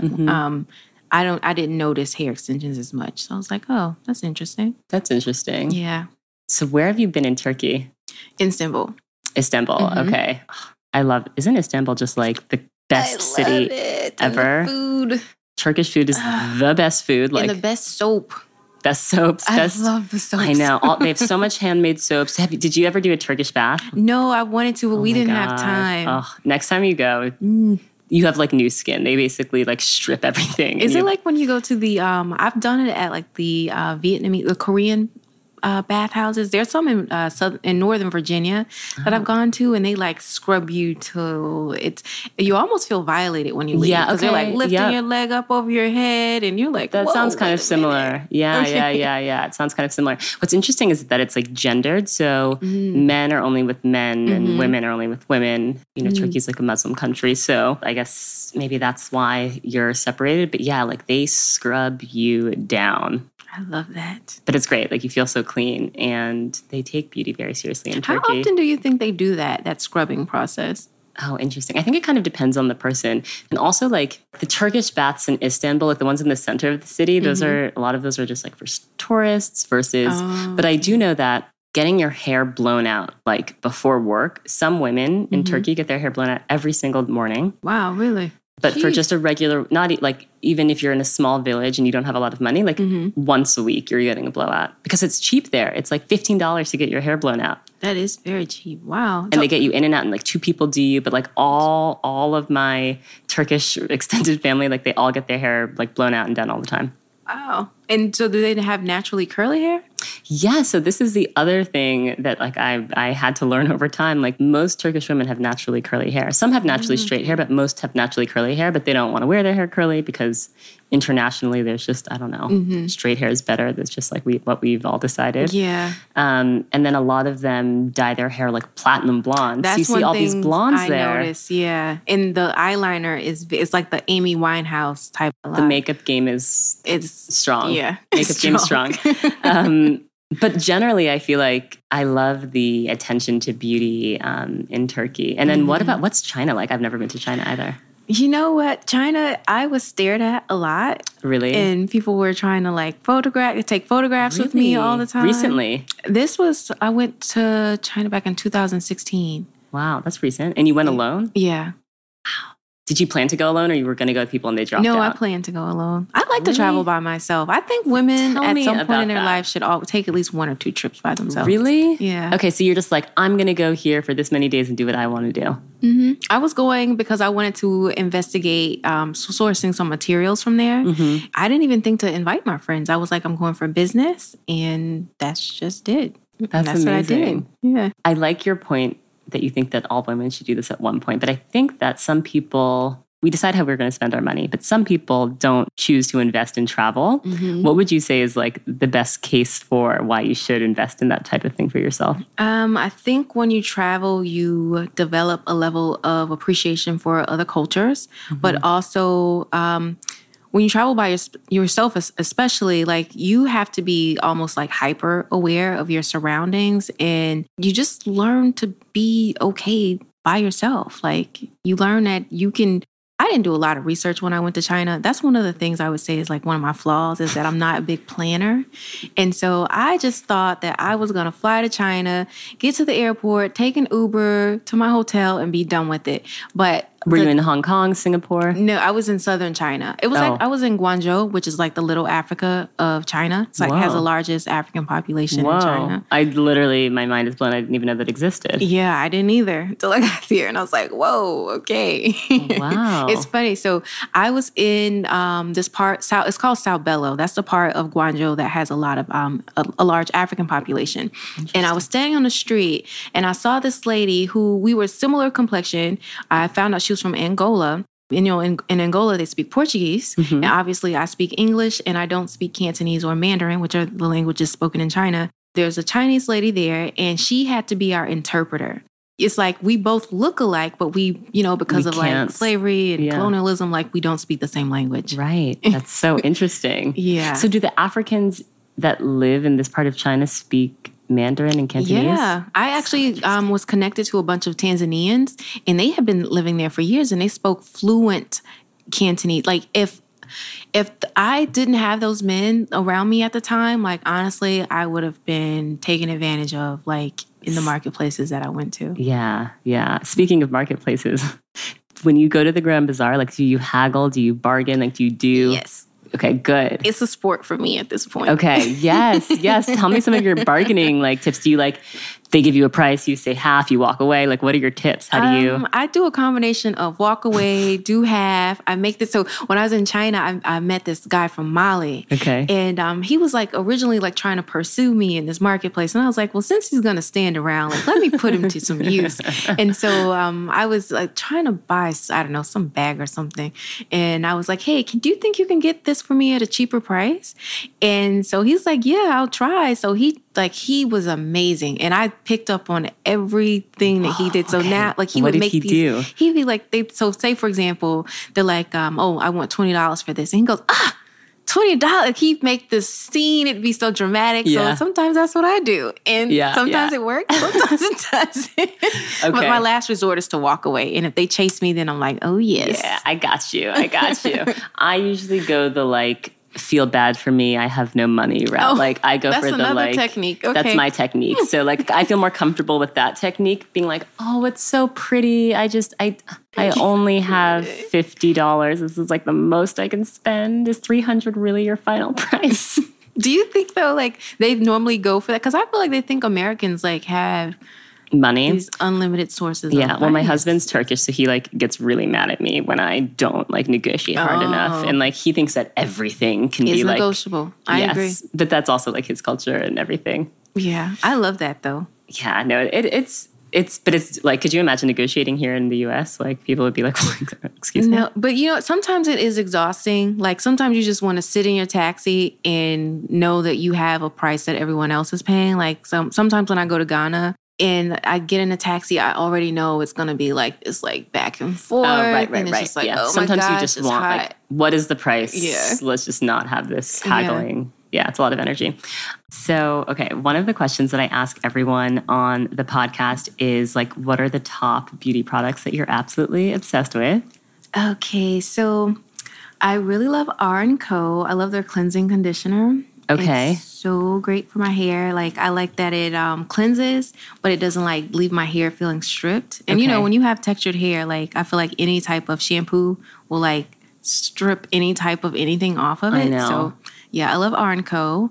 I didn't notice hair extensions as much. So I was like, oh, that's interesting. That's interesting. Yeah. So where have you been in Turkey? Istanbul. Okay. Isn't Istanbul just like the best city ever? And the food. Turkish food is the best food. And the best soap. Best soaps. I love the soaps. I know. They have so much handmade soaps. Did you ever do a Turkish bath? No, I wanted to, but we didn't have time. Oh, next time you go, you have like new skin. They basically like strip everything. Is it like when you go to the, I've done it at like the the Korean bathhouses. There's some in Northern Virginia that I've gone to, and they like scrub you till you almost feel violated when you leave. Yeah, because they're like lifting your leg up over your head, and you're like, that sounds kind of similar. Yeah. It sounds kind of similar. What's interesting is that it's like gendered. So men are only with men, and women are only with women. Turkey's like a Muslim country, so I guess maybe that's why you're separated. But yeah, like they scrub you down. I love that. But it's great. Like, you feel so clean, and they take beauty very seriously in How Turkey. often do you think they do that scrubbing process? Oh, interesting. I think it kind of depends on the person. And also, like, the Turkish baths in Istanbul, like the ones in the center of the city, those are, a lot of those are just like for tourists versus, but I do know that getting your hair blown out, like before work, some women in Turkey get their hair blown out every single morning. Wow, really? But for just a regular, not like, even if you're in a small village and you don't have a lot of money, like once a week you're getting a blowout because it's cheap there. It's like $15 to get your hair blown out. That is very cheap. Wow. And they get you in and out, and like 2 people do you. But like all of my Turkish extended family, like they all get their hair like blown out and done all the time. Wow. And so do they have naturally curly hair? Yeah, so this is the other thing that like I had to learn over time. Like, most Turkish women have naturally curly hair. Some have naturally straight hair, but most have naturally curly hair, but they don't want to wear their hair curly because internationally there's just, I don't know, straight hair is better. That's just like what we've all decided. Yeah. And then a lot of them dye their hair like platinum blonde. That's so you see all these blondes there. I noticed, yeah. And the eyeliner it's like the Amy Winehouse type of The makeup game it's strong. Yeah. Makeup game is strong. But generally, I feel like I love the attention to beauty in Turkey. And then what's China like? I've never been to China either. You know what? China, I was stared at a lot. Really? And people were trying to like take photographs with me all the time. Recently? I went to China back in 2016. Wow, that's recent. And you went alone? Yeah. Did you plan to go alone, or you were going to go with people and they dropped out? No, I planned to go alone. I like to travel by myself. I think women at some point in their life should take at least 1 or 2 trips by themselves. Really? Yeah. Okay, so you're just like, I'm going to go here for this many days and do what I want to do. Mm-hmm. I was going because I wanted to investigate sourcing some materials from there. Mm-hmm. I didn't even think to invite my friends. I was like, I'm going for business, and that's just it. That's amazing. What I did. Yeah. I like your point that you think that all women should do this at one point. But I think that some people, we decide how we're going to spend our money, but some people don't choose to invest in travel. Mm-hmm. What would you say is like the best case for why you should invest in that type of thing for yourself? I think when you travel, you develop a level of appreciation for other cultures, but also when you travel by yourself, especially, like, you have to be almost like hyper aware of your surroundings, and you just learn to be okay by yourself. Like, you learn that you can. I didn't do a lot of research when I went to China. That's one of the things I would say is like one of my flaws is that I'm not a big planner. And so I just thought that I was going to fly to China, get to the airport, take an Uber to my hotel, and be done with it. But were you in Hong Kong, Singapore? No, I was in southern China. It was like I was in Guangzhou, which is like the little Africa of China. It's like has the largest African population in China. My mind is blown. I didn't even know that existed. Yeah, I didn't either until I got here, and I was like, "Whoa, okay." Wow, it's funny. So I was in this part. It's called South Bello. That's the part of Guangzhou that has a lot of a large African population. And I was standing on the street, and I saw this lady who we were similar complexion. I found out she was from Angola. And, in Angola, they speak Portuguese. Mm-hmm. And obviously, I speak English, and I don't speak Cantonese or Mandarin, which are the languages spoken in China. There's a Chinese lady there, and she had to be our interpreter. It's like we both look alike, but because of like slavery and colonialism, like we don't speak the same language. Right. That's so interesting. Yeah. So do the Africans that live in this part of China speak Mandarin and Cantonese? Yeah. I actually was connected to a bunch of Tanzanians, and they have been living there for years, and they spoke fluent Cantonese. Like, if I didn't have those men around me at the time, like, honestly, I would have been taken advantage of, like, in the marketplaces that I went to. Yeah, yeah. Speaking of marketplaces, when you go to the Grand Bazaar, like, do you haggle? Do you bargain? Like, do you do... Yes. Okay, good. It's a sport for me at this point. Okay, yes. Tell me some of your bargaining like tips. Do you like, they give you a price, you say half, you walk away? Like, what are your tips? How do you? I do a combination of walk away, do half. I make this. So when I was in China, I met this guy from Mali. Okay. And he was like originally like trying to pursue me in this marketplace. And I was like, well, since he's going to stand around, like, let me put him to some use. And so I was like trying to buy, I don't know, some bag or something. And I was like, hey, do you think you can get this for me at a cheaper price? And so he's like, yeah, I'll try. So he was amazing. And I picked up on everything that he did. So now, like, he would make these. Do? He'd be like, so say, for example, they're like, oh, I want $20 for this. And he goes, $20. He'd make the scene. It'd be so dramatic. Yeah. So sometimes that's what I do. And sometimes it works. Sometimes it doesn't. Okay. But my last resort is to walk away. And if they chase me, then I'm like, oh, yes. Yeah, I got you. I usually go the like, feel bad for me, I have no money route. Like I go for the like technique. Okay. That's my technique. So like I feel more comfortable with that technique, being like, oh, it's so pretty. I only have $50. This is like the most I can spend. Is $300 really your final price? Do you think though, like they normally go for that? Because I feel like they think Americans like have money, these unlimited sources. Yeah. Well, my husband's Turkish, so he like gets really mad at me when I don't like negotiate hard enough, and like he thinks that everything can be like negotiable. I agree, but that's also like his culture and everything. Yeah, I love that though. Yeah, no, it's like, could you imagine negotiating here in the U.S.? Like people would be like, excuse me. No, but you know, sometimes it is exhausting. Like sometimes you just want to sit in your taxi and know that you have a price that everyone else is paying. Like sometimes when I go to Ghana and I get in a taxi, I already know it's going to be like this, like back and forth. Right. And it's just like, yeah. oh Sometimes my gosh, you just want like, what is the price? Yeah. Let's just not have this haggling. Yeah, it's a lot of energy. So, okay, one of the questions that I ask everyone on the podcast is like, what are the top beauty products that you're absolutely obsessed with? Okay, so I really love R&Co. I love their cleansing conditioner. Okay. It's so great for my hair. Like I like that it cleanses, but it doesn't like leave my hair feeling stripped. And you know, when you have textured hair, like I feel like any type of shampoo will like strip any type of anything off of it. I know. So yeah, I love R&Co.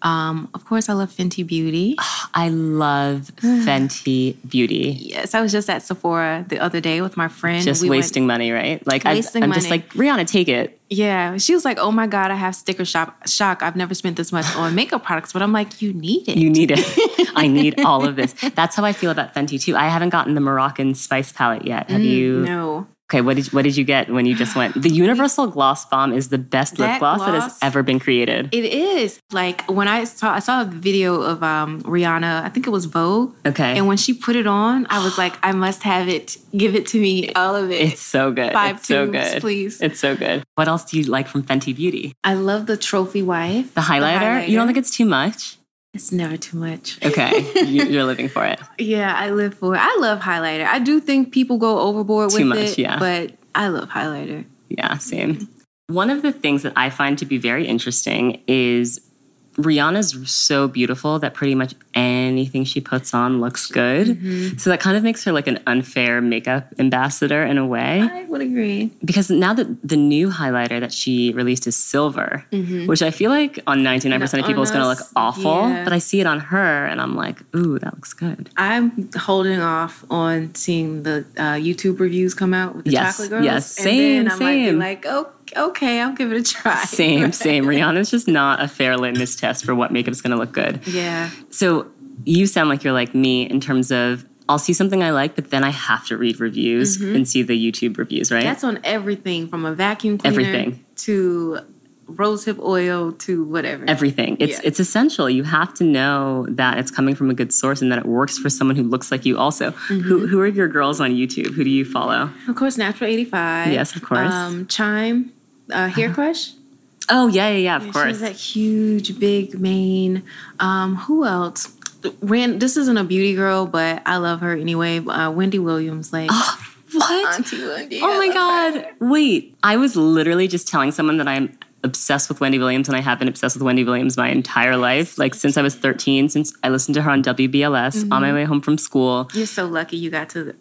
Of course, I love Fenty Beauty. I love Fenty Beauty. Yes, I was just at Sephora the other day with my friend. Just wasting money, right? Like I'm just like, Rihanna, take it. Yeah, she was like, "Oh my God, I have sticker shock. I've never spent this much on makeup products." But I'm like, "You need it. You need it. I need all of this." That's how I feel about Fenty too. I haven't gotten the Moroccan Spice palette yet. Have you? No. Okay, what did you get when you just went? The Universal Gloss Bomb is the best lip gloss that has ever been created. It is. Like when I saw a video of Rihanna, I think it was Vogue. Okay. And when she put it on, I was like, I must have it. Give it to me, all of it. It's so good. 5 it's so tubes, good. please. It's so good. What else do you like from Fenty Beauty? I love the Trophy Wife. The highlighter? You don't think it's too much? It's never too much. Okay. You're living for it. Yeah, I live for it. I love highlighter. I do think people go overboard with much, it. yeah. But I love highlighter. Yeah, same. One of the things that I find to be very interesting is Rihanna's so beautiful that pretty much anything she puts on looks good. Mm-hmm. So that kind of makes her like an unfair makeup ambassador in a way. I would agree. Because now that the new highlighter that she released is silver, which I feel like on 99% of people is going to look awful. Yeah. But I see it on her and I'm like, ooh, that looks good. I'm holding off on seeing the YouTube reviews come out with the chocolate girls. Yes, same, and then I might be like, okay, I'll give it a try. Same. Rihanna's just not a fair litmus test for what makeup's going to look good. Yeah. So you sound like you're like me in terms of I'll see something I like, but then I have to read reviews and see the YouTube reviews, right? That's on everything from a vacuum cleaner to rosehip oil to whatever. Everything. It's essential. You have to know that it's coming from a good source and that it works for someone who looks like you also. Who are your girls on YouTube? Who do you follow? Of course, Natural 85. Yes, of course. Chime. Hair Crush. Oh, yeah, of course. She has that huge, big mane. Who else? This isn't a beauty girl, but I love her anyway. Wendy Williams. Like, what? Auntie Wendy. Oh, my God. Wait. I was literally just telling someone that I'm obsessed with Wendy Williams, and I have been obsessed with Wendy Williams my entire life. Like, since I was 13, since I listened to her on WBLS on my way home from school. You're so lucky you got to,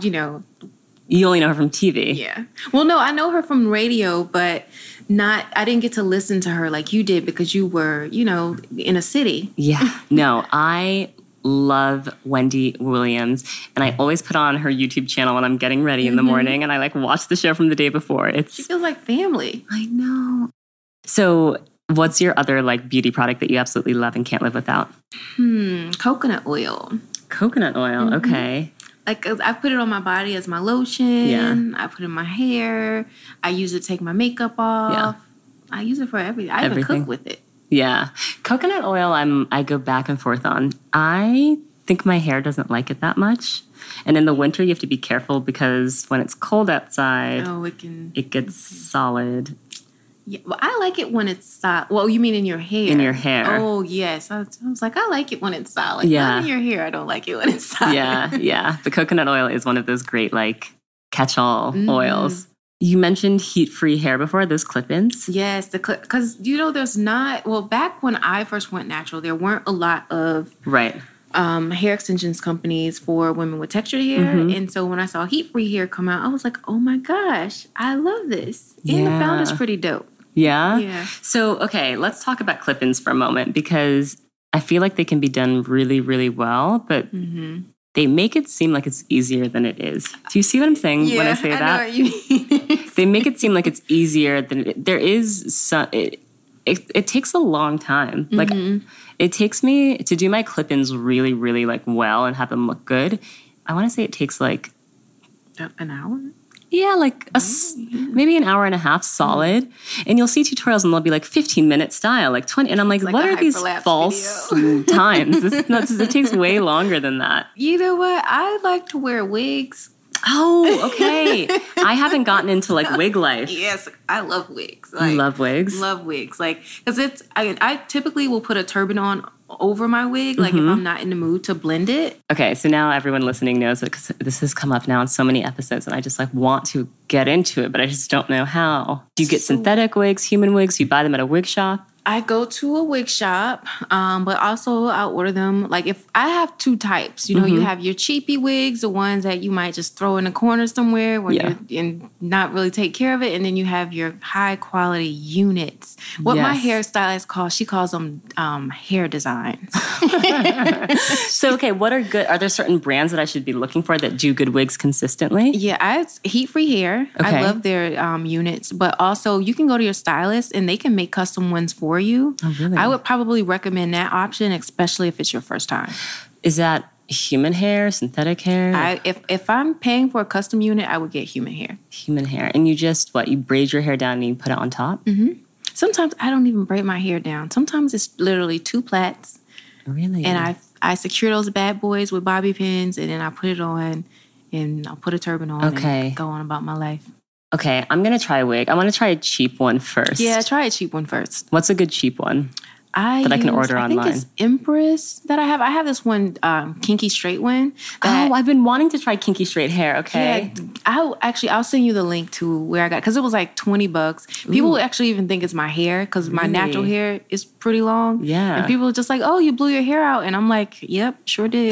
You only know her from TV. Yeah. Well, no, I know her from radio, but I didn't get to listen to her like you did because you were, in a city. Yeah. No, I love Wendy Williams, and I always put on her YouTube channel when I'm getting ready in the morning, and I like watch the show from the day before. She feels like family. I know. So what's your other like beauty product that you absolutely love and can't live without? Coconut oil. Coconut oil. Okay. Like, I put it on my body as my lotion. Yeah. I put it in my hair. I use it to take my makeup off. Yeah. I use it for everything. I even cook with it. Yeah. Coconut oil, I go back and forth on. I think my hair doesn't like it that much. And in the winter, you have to be careful because when it's cold outside, it gets solid. Yeah, well, I like it when it's solid. Well, you mean in your hair? In your hair. Oh, yes. I was like, I like it when it's solid. Yeah. Not in your hair. I don't like it when it's solid. Yeah. The coconut oil is one of those great, like, catch-all oils. You mentioned heat-free hair before, those clip-ins? Yes, because, there's not... Well, back when I first went natural, there weren't a lot of... Right. Hair extensions companies for women with textured hair. And so when I saw heat-free hair come out, I was like, oh my gosh, I love this. And the founder's pretty dope. Yeah? Yeah. So, okay, let's talk about clip-ins for a moment because I feel like they can be done really, really well, but they make it seem like it's easier than it is. Do you see what I'm saying when I say that? I know what you mean. They make it seem like it's easier than there is some... It takes a long time. Like, it takes me to do my clip-ins really, really, like, well and have them look good. I want to say it takes, like... An hour? Yeah, like maybe an hour and a half solid. And you'll see tutorials and they'll be like 15-minute style, like 20. And I'm like what are these false times? It takes way longer than that. You know what? I like to wear wigs. Oh, okay. I haven't gotten into like wig life. Yes, I love wigs. Like, you love wigs? Love wigs. Like, because I typically will put a turban on over my wig, like if I'm not in the mood to blend it. Okay, so now everyone listening knows it because this has come up now in so many episodes and I just like want to get into it, but I just don't know how. Do you get synthetic wigs, human wigs? Do you buy them at a wig shop? I go to a wig shop, but also I'll order them. Like if I have two types, you have your cheapy wigs, the ones that you might just throw in a corner somewhere where and not really take care of it. And then you have your high quality units. What my hairstylist calls, she calls them hair designs. So, okay, are there certain brands that I should be looking for that do good wigs consistently? Yeah, it's Heat-Free Hair. Okay. I love their units, but also you can go to your stylist and they can make custom ones for you. Oh, really? I would probably recommend that option, especially if it's your first time. Is that human hair, synthetic hair? If I'm paying for a custom unit, I would get human hair. Human hair. And you just, you braid your hair down and you put it on top? Mm-hmm. Sometimes I don't even braid my hair down. Sometimes it's literally two plaits. Really? And I secure those bad boys with bobby pins, and then I put it on, and I'll put a turban on and go on about my life. Okay, I'm going to try a wig. I want to try a cheap one first. Yeah, try a cheap one first. What's a good cheap one? I can order online. I think it's Empress that I have. I have this one kinky straight one. I've been wanting to try kinky straight hair. Okay. Yeah, I'll send you the link to where I got it because it was like $20. People actually even think it's my hair because my natural hair is pretty long. Yeah. And people are just like, oh, you blew your hair out. And I'm like, yep, sure did.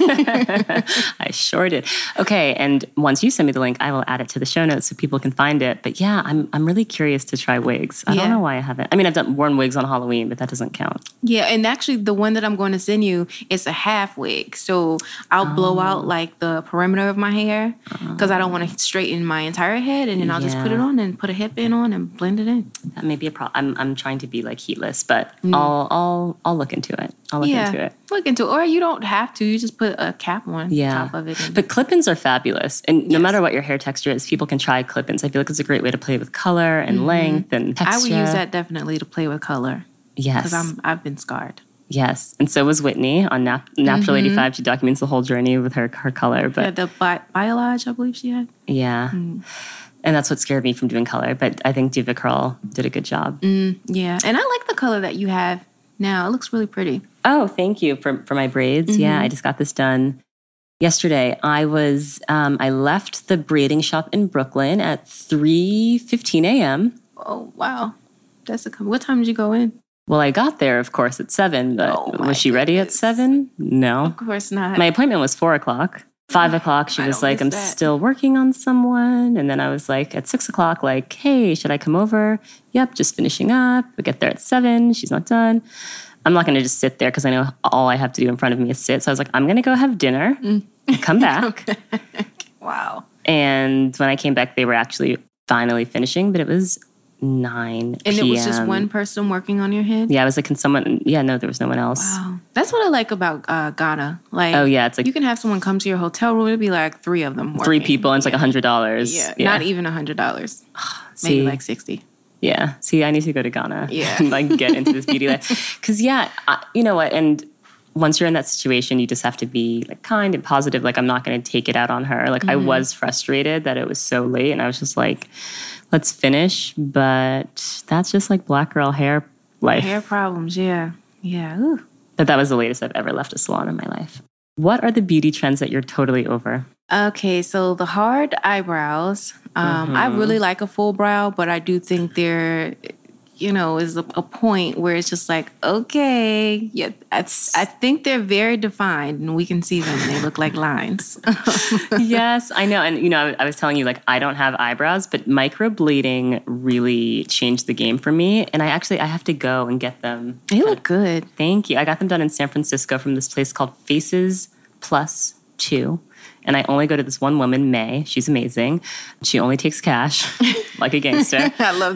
I sure did. Okay. And once you send me the link, I will add it to the show notes so people can find it. But yeah, I'm really curious to try wigs. I don't know why I haven't. I mean, I've worn wigs on Halloween, but that doesn't count. Yeah, and actually the one that I'm going to send you is a half wig. So I'll blow out like the perimeter of my hair because I don't want to straighten my entire head, and then I'll just put it on and put a headband on and blend it in. That may be a problem. I'm trying to be like heatless, but I'll look into it. Look into it. Or you don't have to. You just put a cap on top of it. But clip-ins are fabulous. And no matter what your hair texture is, people can try clip-ins. I feel like it's a great way to play with color and length and texture. I would use that definitely to play with color. Yes. Because I've been scarred. Yes. And so was Whitney on Natural 85. She documents the whole journey with her color. But the Biolage, I believe she had. Yeah. And that's what scared me from doing color. But I think DevaCurl did a good job. Yeah. And I like the color that you have now. It looks really pretty. Oh, thank you for my braids. Yeah, I just got this done yesterday. I left the braiding shop in Brooklyn at 3:15 a.m. Oh, wow. What time did you go in? Well, I got there, of course, at 7, but was she ready at 7? No. Of course not. My appointment was 4 o'clock. 5 o'clock, she was like, I'm still working on someone. And then I was like, at 6 o'clock, like, hey, should I come over? Yep, just finishing up. We get there at 7. She's not done. I'm not going to just sit there because I know all I have to do in front of me is sit. So I was like, I'm going to go have dinner, come back. Okay. Wow. And when I came back, they were actually finally finishing, but it was 9 And PM. it was just one person working on your head? Yeah, I was like, can someone... Yeah, no, there was no one else. Wow. That's what I like about Ghana. Like, oh, yeah, it's like... You can have someone come to your hotel room. It'd be like 3 of them working. 3 people, and it's like $100. Yeah, not even $100. Maybe like 60. Yeah. See, I need to go to Ghana. Yeah. And like get into this beauty life. Because, you know what? And once you're in that situation, you just have to be like kind and positive. Like, I'm not going to take it out on her. Like, I was frustrated that it was so late, and I was just like, let's finish. But that's just like black girl hair life. Hair problems, yeah. Yeah. Ooh. But that was the latest I've ever left a salon in my life. What are the beauty trends that you're totally over? Okay, so the hard eyebrows. I really like a full brow, but I do think there, is a point where it's just like, okay, yeah, I think they're very defined and we can see them. They look like lines. Yes, I know. And, I was telling you, like, I don't have eyebrows, but microblading really changed the game for me. And I have to go and get them. They look good. Thank you. I got them done in San Francisco from this place called Faces Plus 2. And I only go to this one woman, May. She's amazing. She only takes cash, like a gangster. I love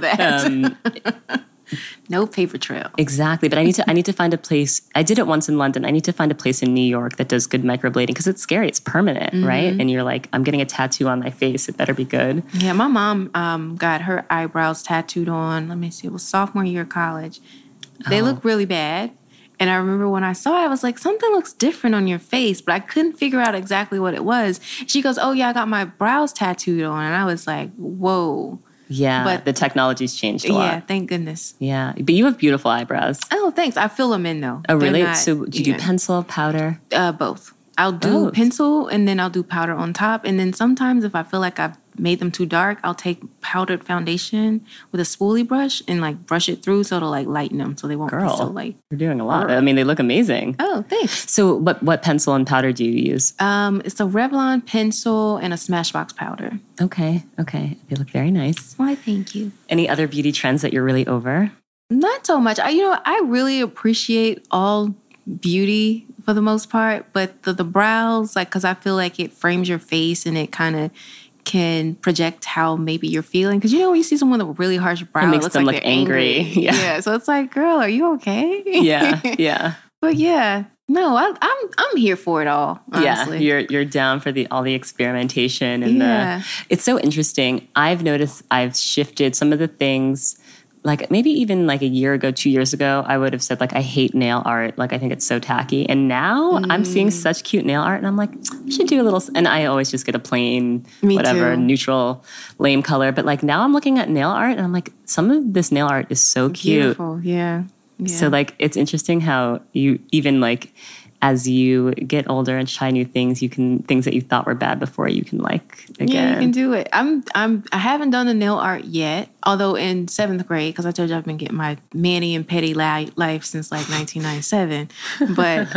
that. No paper trail. Exactly. But I need to find a place. I did it once in London. I need to find a place in New York that does good microblading because it's scary. It's permanent, right? And you're like, I'm getting a tattoo on my face. It better be good. Yeah, my mom got her eyebrows tattooed on, let me see, it was sophomore year of college. They look really bad. And I remember when I saw it, I was like, something looks different on your face, but I couldn't figure out exactly what it was. She goes, oh, yeah, I got my brows tattooed on. And I was like, whoa. Yeah, but the technology's changed a lot. Yeah, thank goodness. Yeah, but you have beautiful eyebrows. Oh, thanks. I fill them in, though. Oh, really? So do you do pencil, powder? Both. I'll do pencil, and then I'll do powder on top. And then sometimes if I feel like I've made them too dark, I'll take powdered foundation with a spoolie brush and like brush it through so it'll like lighten them so they won't be so light. You're doing a lot. I mean, they look amazing. Oh, thanks. So what pencil and powder do you use? It's a Revlon pencil and a Smashbox powder. Okay. They look very nice. Why, thank you. Any other beauty trends that you're really over? Not so much. I really appreciate all beauty for the most part, but the brows, like, because I feel like it frames your face and it kind of can project how maybe you're feeling. Because when you see someone with a really harsh brow, it makes them look angry. Yeah, so it's like, girl, are you okay? Yeah. But yeah, no, I'm here for it all. Honestly. Yeah, you're down for all the experimentation and it's so interesting. I've noticed I've shifted some of the things. Like maybe even like a year ago, 2 years ago, I would have said like, I hate nail art. Like I think it's so tacky. And now I'm seeing such cute nail art and I'm like, we should do a little, and I always just get a plain, neutral, lame color. But like now I'm looking at nail art and I'm like, some of this nail art is so cute. Beautiful, yeah. So like, it's interesting how you even like, as you get older and try new things, things that you thought were bad before, you can like again. Yeah, you can do it. I haven't done the nail art yet, although in 7th grade, because I told you I've been getting my mani and pedi life since like 1997. But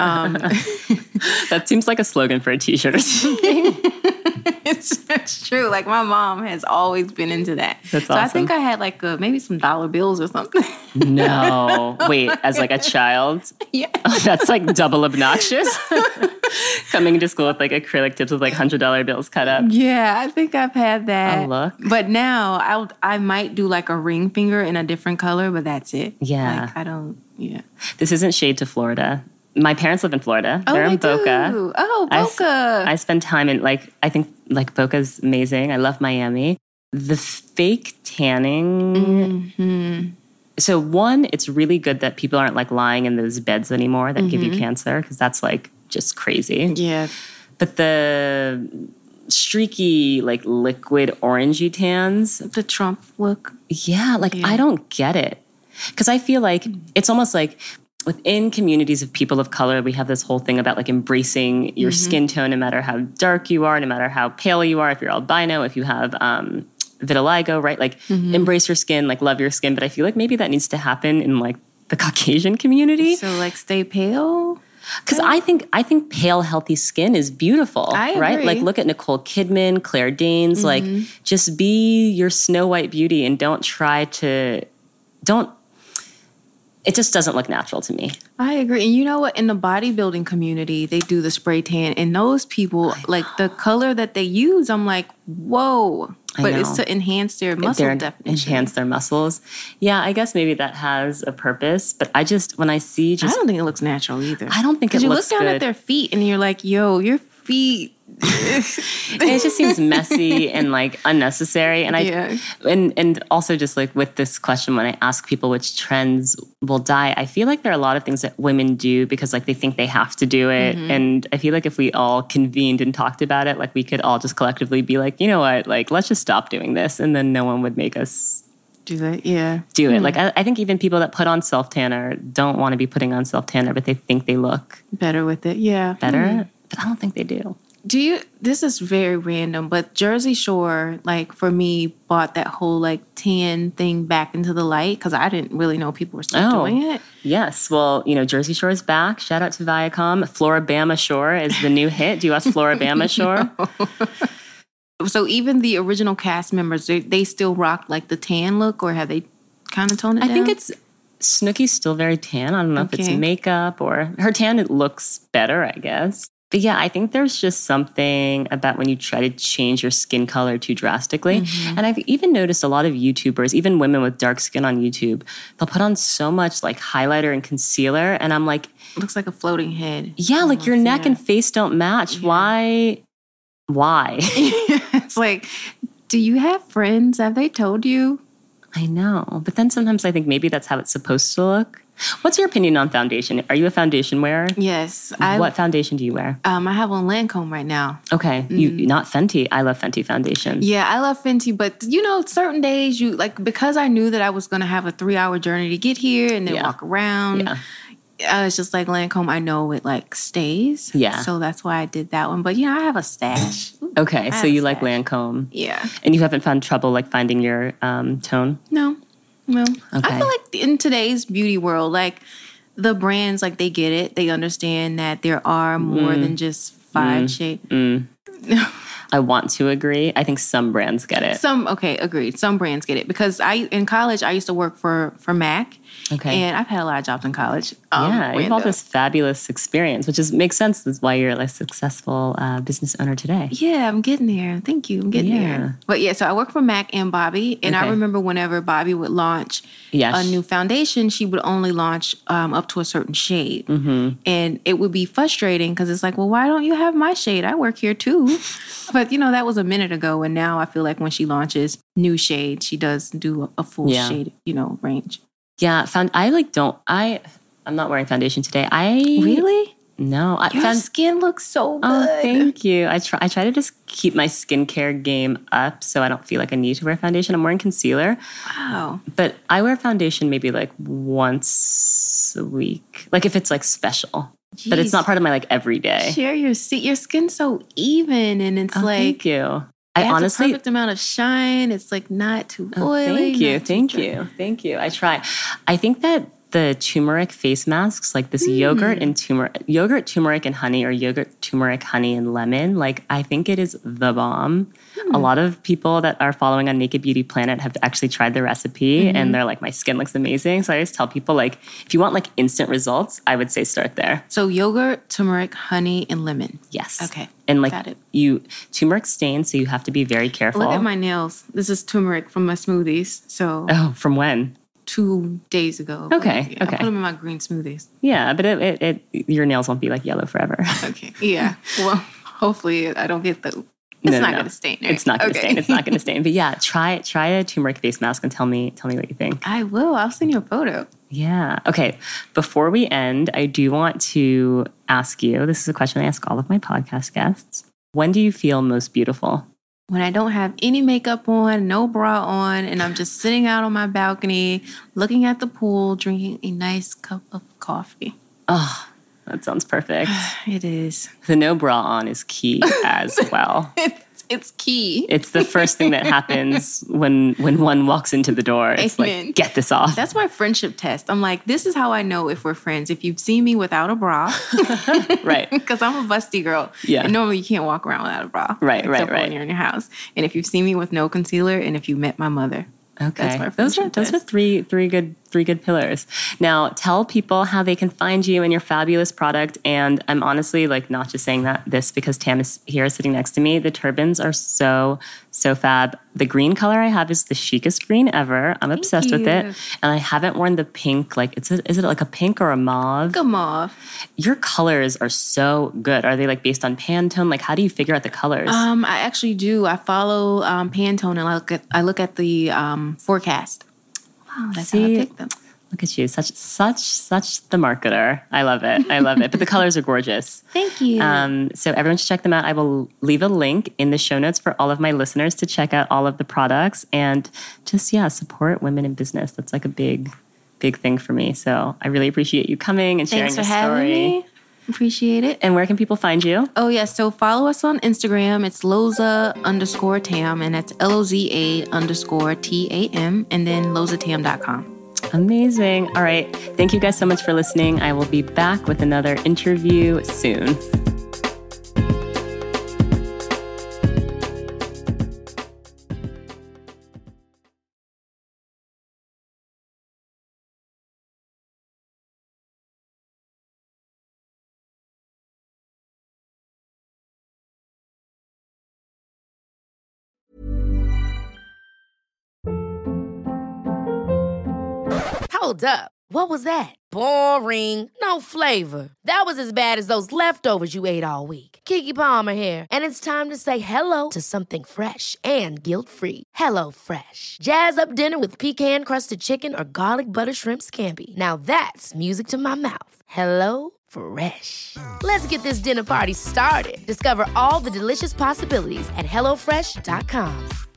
that seems like a slogan for a t-shirt or something. It's true. Like my mom has always been into that. That's so awesome. I think I had like maybe some dollar bills or something. No. Wait, as like a child? Yeah. Oh, that's like double obnoxious. Coming to school with like acrylic tips with like $100 bills cut up. Yeah, I think I've had that. Oh, look. But now I might do like a ring finger in a different color, but that's it. Yeah. Like I don't, yeah. This isn't shade to Florida. My parents live in Florida. Oh, They're in Boca. Do. Oh, Boca. I spend time in I think like Boca's amazing. I love Miami. The fake tanning. Mm-hmm. So one, it's really good that people aren't like lying in those beds anymore that give you cancer because that's like just crazy. Yeah. But the streaky like liquid orangey tans. The Trump look. Yeah. I don't get it. Because I feel like it's almost like within communities of people of color, we have this whole thing about like embracing your skin tone, no matter how dark you are, no matter how pale you are, if you're albino, if you have vitiligo, right? Like embrace your skin, like love your skin. But I feel like maybe that needs to happen in like the Caucasian community. So like stay pale? Because I think pale, healthy skin is beautiful, I agree. right? Like look at Nicole Kidman, Claire Danes, like just be your Snow White beauty and it just doesn't look natural to me. I agree. And you know what? In the bodybuilding community, they do the spray tan. And those people, like the color that they use, I'm like, whoa. But it's to enhance their muscle definition. Enhance their muscles. Yeah, I guess maybe that has a purpose. But I just, when I see I don't think it looks natural either. I don't think it looks good. Because you look down at their feet and you're like, yo, your feet It just seems messy and like unnecessary. And and also just like with this question, when I ask people which trends will die, I feel like there are a lot of things that women do because like they think they have to do it. And I feel like if we all convened and talked about it, like we could all just collectively be like, you know what, like let's just stop doing this, and then no one would make us do that. Yeah, do it. Like I think even people that put on self tanner don't want to be putting on self tanner, but they think they look better with it. Yeah, better. But I don't think they do. This is very random, but Jersey Shore, like for me, brought that whole like tan thing back into the light because I didn't really know people were still doing it. Yes. Well, you know, Jersey Shore is back. Shout out to Viacom. Floribama Shore is the new hit. Do you watch Floribama Shore? No. So even the original cast members, they still rock like the tan look, or have they kind of toned it down? I think Snooki's still very tan. I don't know if it's makeup or her tan. It looks better, I guess. But yeah, I think there's just something about when you try to change your skin color too drastically. And I've even noticed a lot of YouTubers, even women with dark skin on YouTube, they'll put on so much like highlighter and concealer. And I'm like, it looks like a floating head. Yeah, like your neck and face don't match. Yeah. Why? It's like, do you have friends? Have they told you? I know. But then sometimes I think maybe that's how it's supposed to look. What's your opinion on foundation? Are you a foundation wearer? Yes. What foundation do you wear? I have on Lancome right now. Okay. You not Fenty. I love Fenty foundation. Yeah, I love Fenty. But, you know, certain days because I knew that I was going to have a 3-hour journey to get here and then walk around. Yeah. I was just like, Lancome, I know it like stays. Yeah. So that's why I did that one. But, you know, I have a stash. Okay. So you like Lancome. Yeah. And you haven't found trouble like finding your tone? No. Okay. I feel like in today's beauty world, like the brands, like they get it. They understand that there are more than just 5 shades. I want to agree. I think some brands get it. Agreed. Some brands get it because in college I used to work for MAC. Okay. And I've had a lot of jobs in college. Yeah, you've all this fabulous experience, which makes sense. That's why you're a successful business owner today. Yeah, I'm getting there. Thank you. I'm getting there. But yeah, so I work for MAC and Bobbi. And I remember whenever Bobbi would launch a new foundation, she would only launch up to a certain shade. And it would be frustrating because it's like, well, why don't you have my shade? I work here too. But, you know, that was a minute ago. And now I feel like when she launches new shade, she does do a full shade, you know, range. Yeah, I'm not wearing foundation today. Really? No. Your skin looks so good. Oh, thank you. I try to just keep my skincare game up so I don't feel like I need to wear foundation. I'm wearing concealer. Wow. But I wear foundation maybe like once a week. Like if it's like special. Jeez. But it's not part of my like everyday. Share your skin's so even and it's thank you. I honestly, a perfect amount of shine. It's like not too oily. Thank you. I try. I think that the turmeric face masks, like this yogurt, turmeric and honey, or yogurt, turmeric, honey, and lemon, like I think it is the bomb. A lot of people that are following on Naked Beauty Planet have actually tried the recipe and they're like, my skin looks amazing. So I always tell people, like, if you want like instant results, I would say start there. So yogurt, turmeric, honey, and lemon. Yes. Okay. And like turmeric stains, so you have to be very careful. Look at my nails. This is turmeric from my smoothies. So from when? 2 days ago. Okay. I put them in my green smoothies. Yeah, but your nails won't be like yellow forever. Okay. Yeah. Well, hopefully I don't get the. It's not going to stain. Right? It's not going to stain. It's not going to stain. But yeah, try a turmeric face mask and tell me what you think. I will. I'll send you a photo. Yeah. Okay. Before we end, I do want to ask you. This is a question I ask all of my podcast guests. When do you feel most beautiful? When I don't have any makeup on, no bra on, and I'm just sitting out on my balcony, looking at the pool, drinking a nice cup of coffee. Oh, that sounds perfect. It is. The no bra on is key as well. It's key. It's the first thing that happens when one walks into the door. It's like, get this off. That's my friendship test. I'm like, this is how I know if we're friends. If you've seen me without a bra. Right. Because I'm a busty girl. Yeah. And normally you can't walk around without a bra. Right. When you're in your house. And if you've seen me with no concealer, and if you met my mother. Okay. That's my friendship test. Those are three good three good pillars. Now, tell people how they can find you and your fabulous product. And I'm honestly not just saying this because Tam is here sitting next to me. The turbans are so fab. The green color I have is the chicest green ever. I'm obsessed with it. And I haven't worn the pink. Is it like a pink or a mauve? A mauve. Your colors are so good. Are they based on Pantone? How do you figure out the colors? I actually do. I follow Pantone and I look at the forecast. Wow, that's how I pick them. Look at you, such the marketer. I love it. But the colors are gorgeous. Thank you. So everyone should check them out. I will leave a link in the show notes for all of my listeners to check out all of the products and just support women in business. That's a big thing for me. So I really appreciate you coming and sharing your story. Thanks for having me. Appreciate it. And where can people find you? Oh, yes. So follow us on Instagram. It's Loza_Tam, and that's LOZA_TAM, and then lozatam.com. Amazing. All right. Thank you guys so much for listening. I will be back with another interview soon. Hold up. What was that? Boring. No flavor. That was as bad as those leftovers you ate all week. Keke Palmer here, and it's time to say hello to something fresh and guilt-free. Hello Fresh. Jazz up dinner with pecan-crusted chicken or garlic butter shrimp scampi. Now that's music to my mouth. Hello Fresh. Let's get this dinner party started. Discover all the delicious possibilities at HelloFresh.com.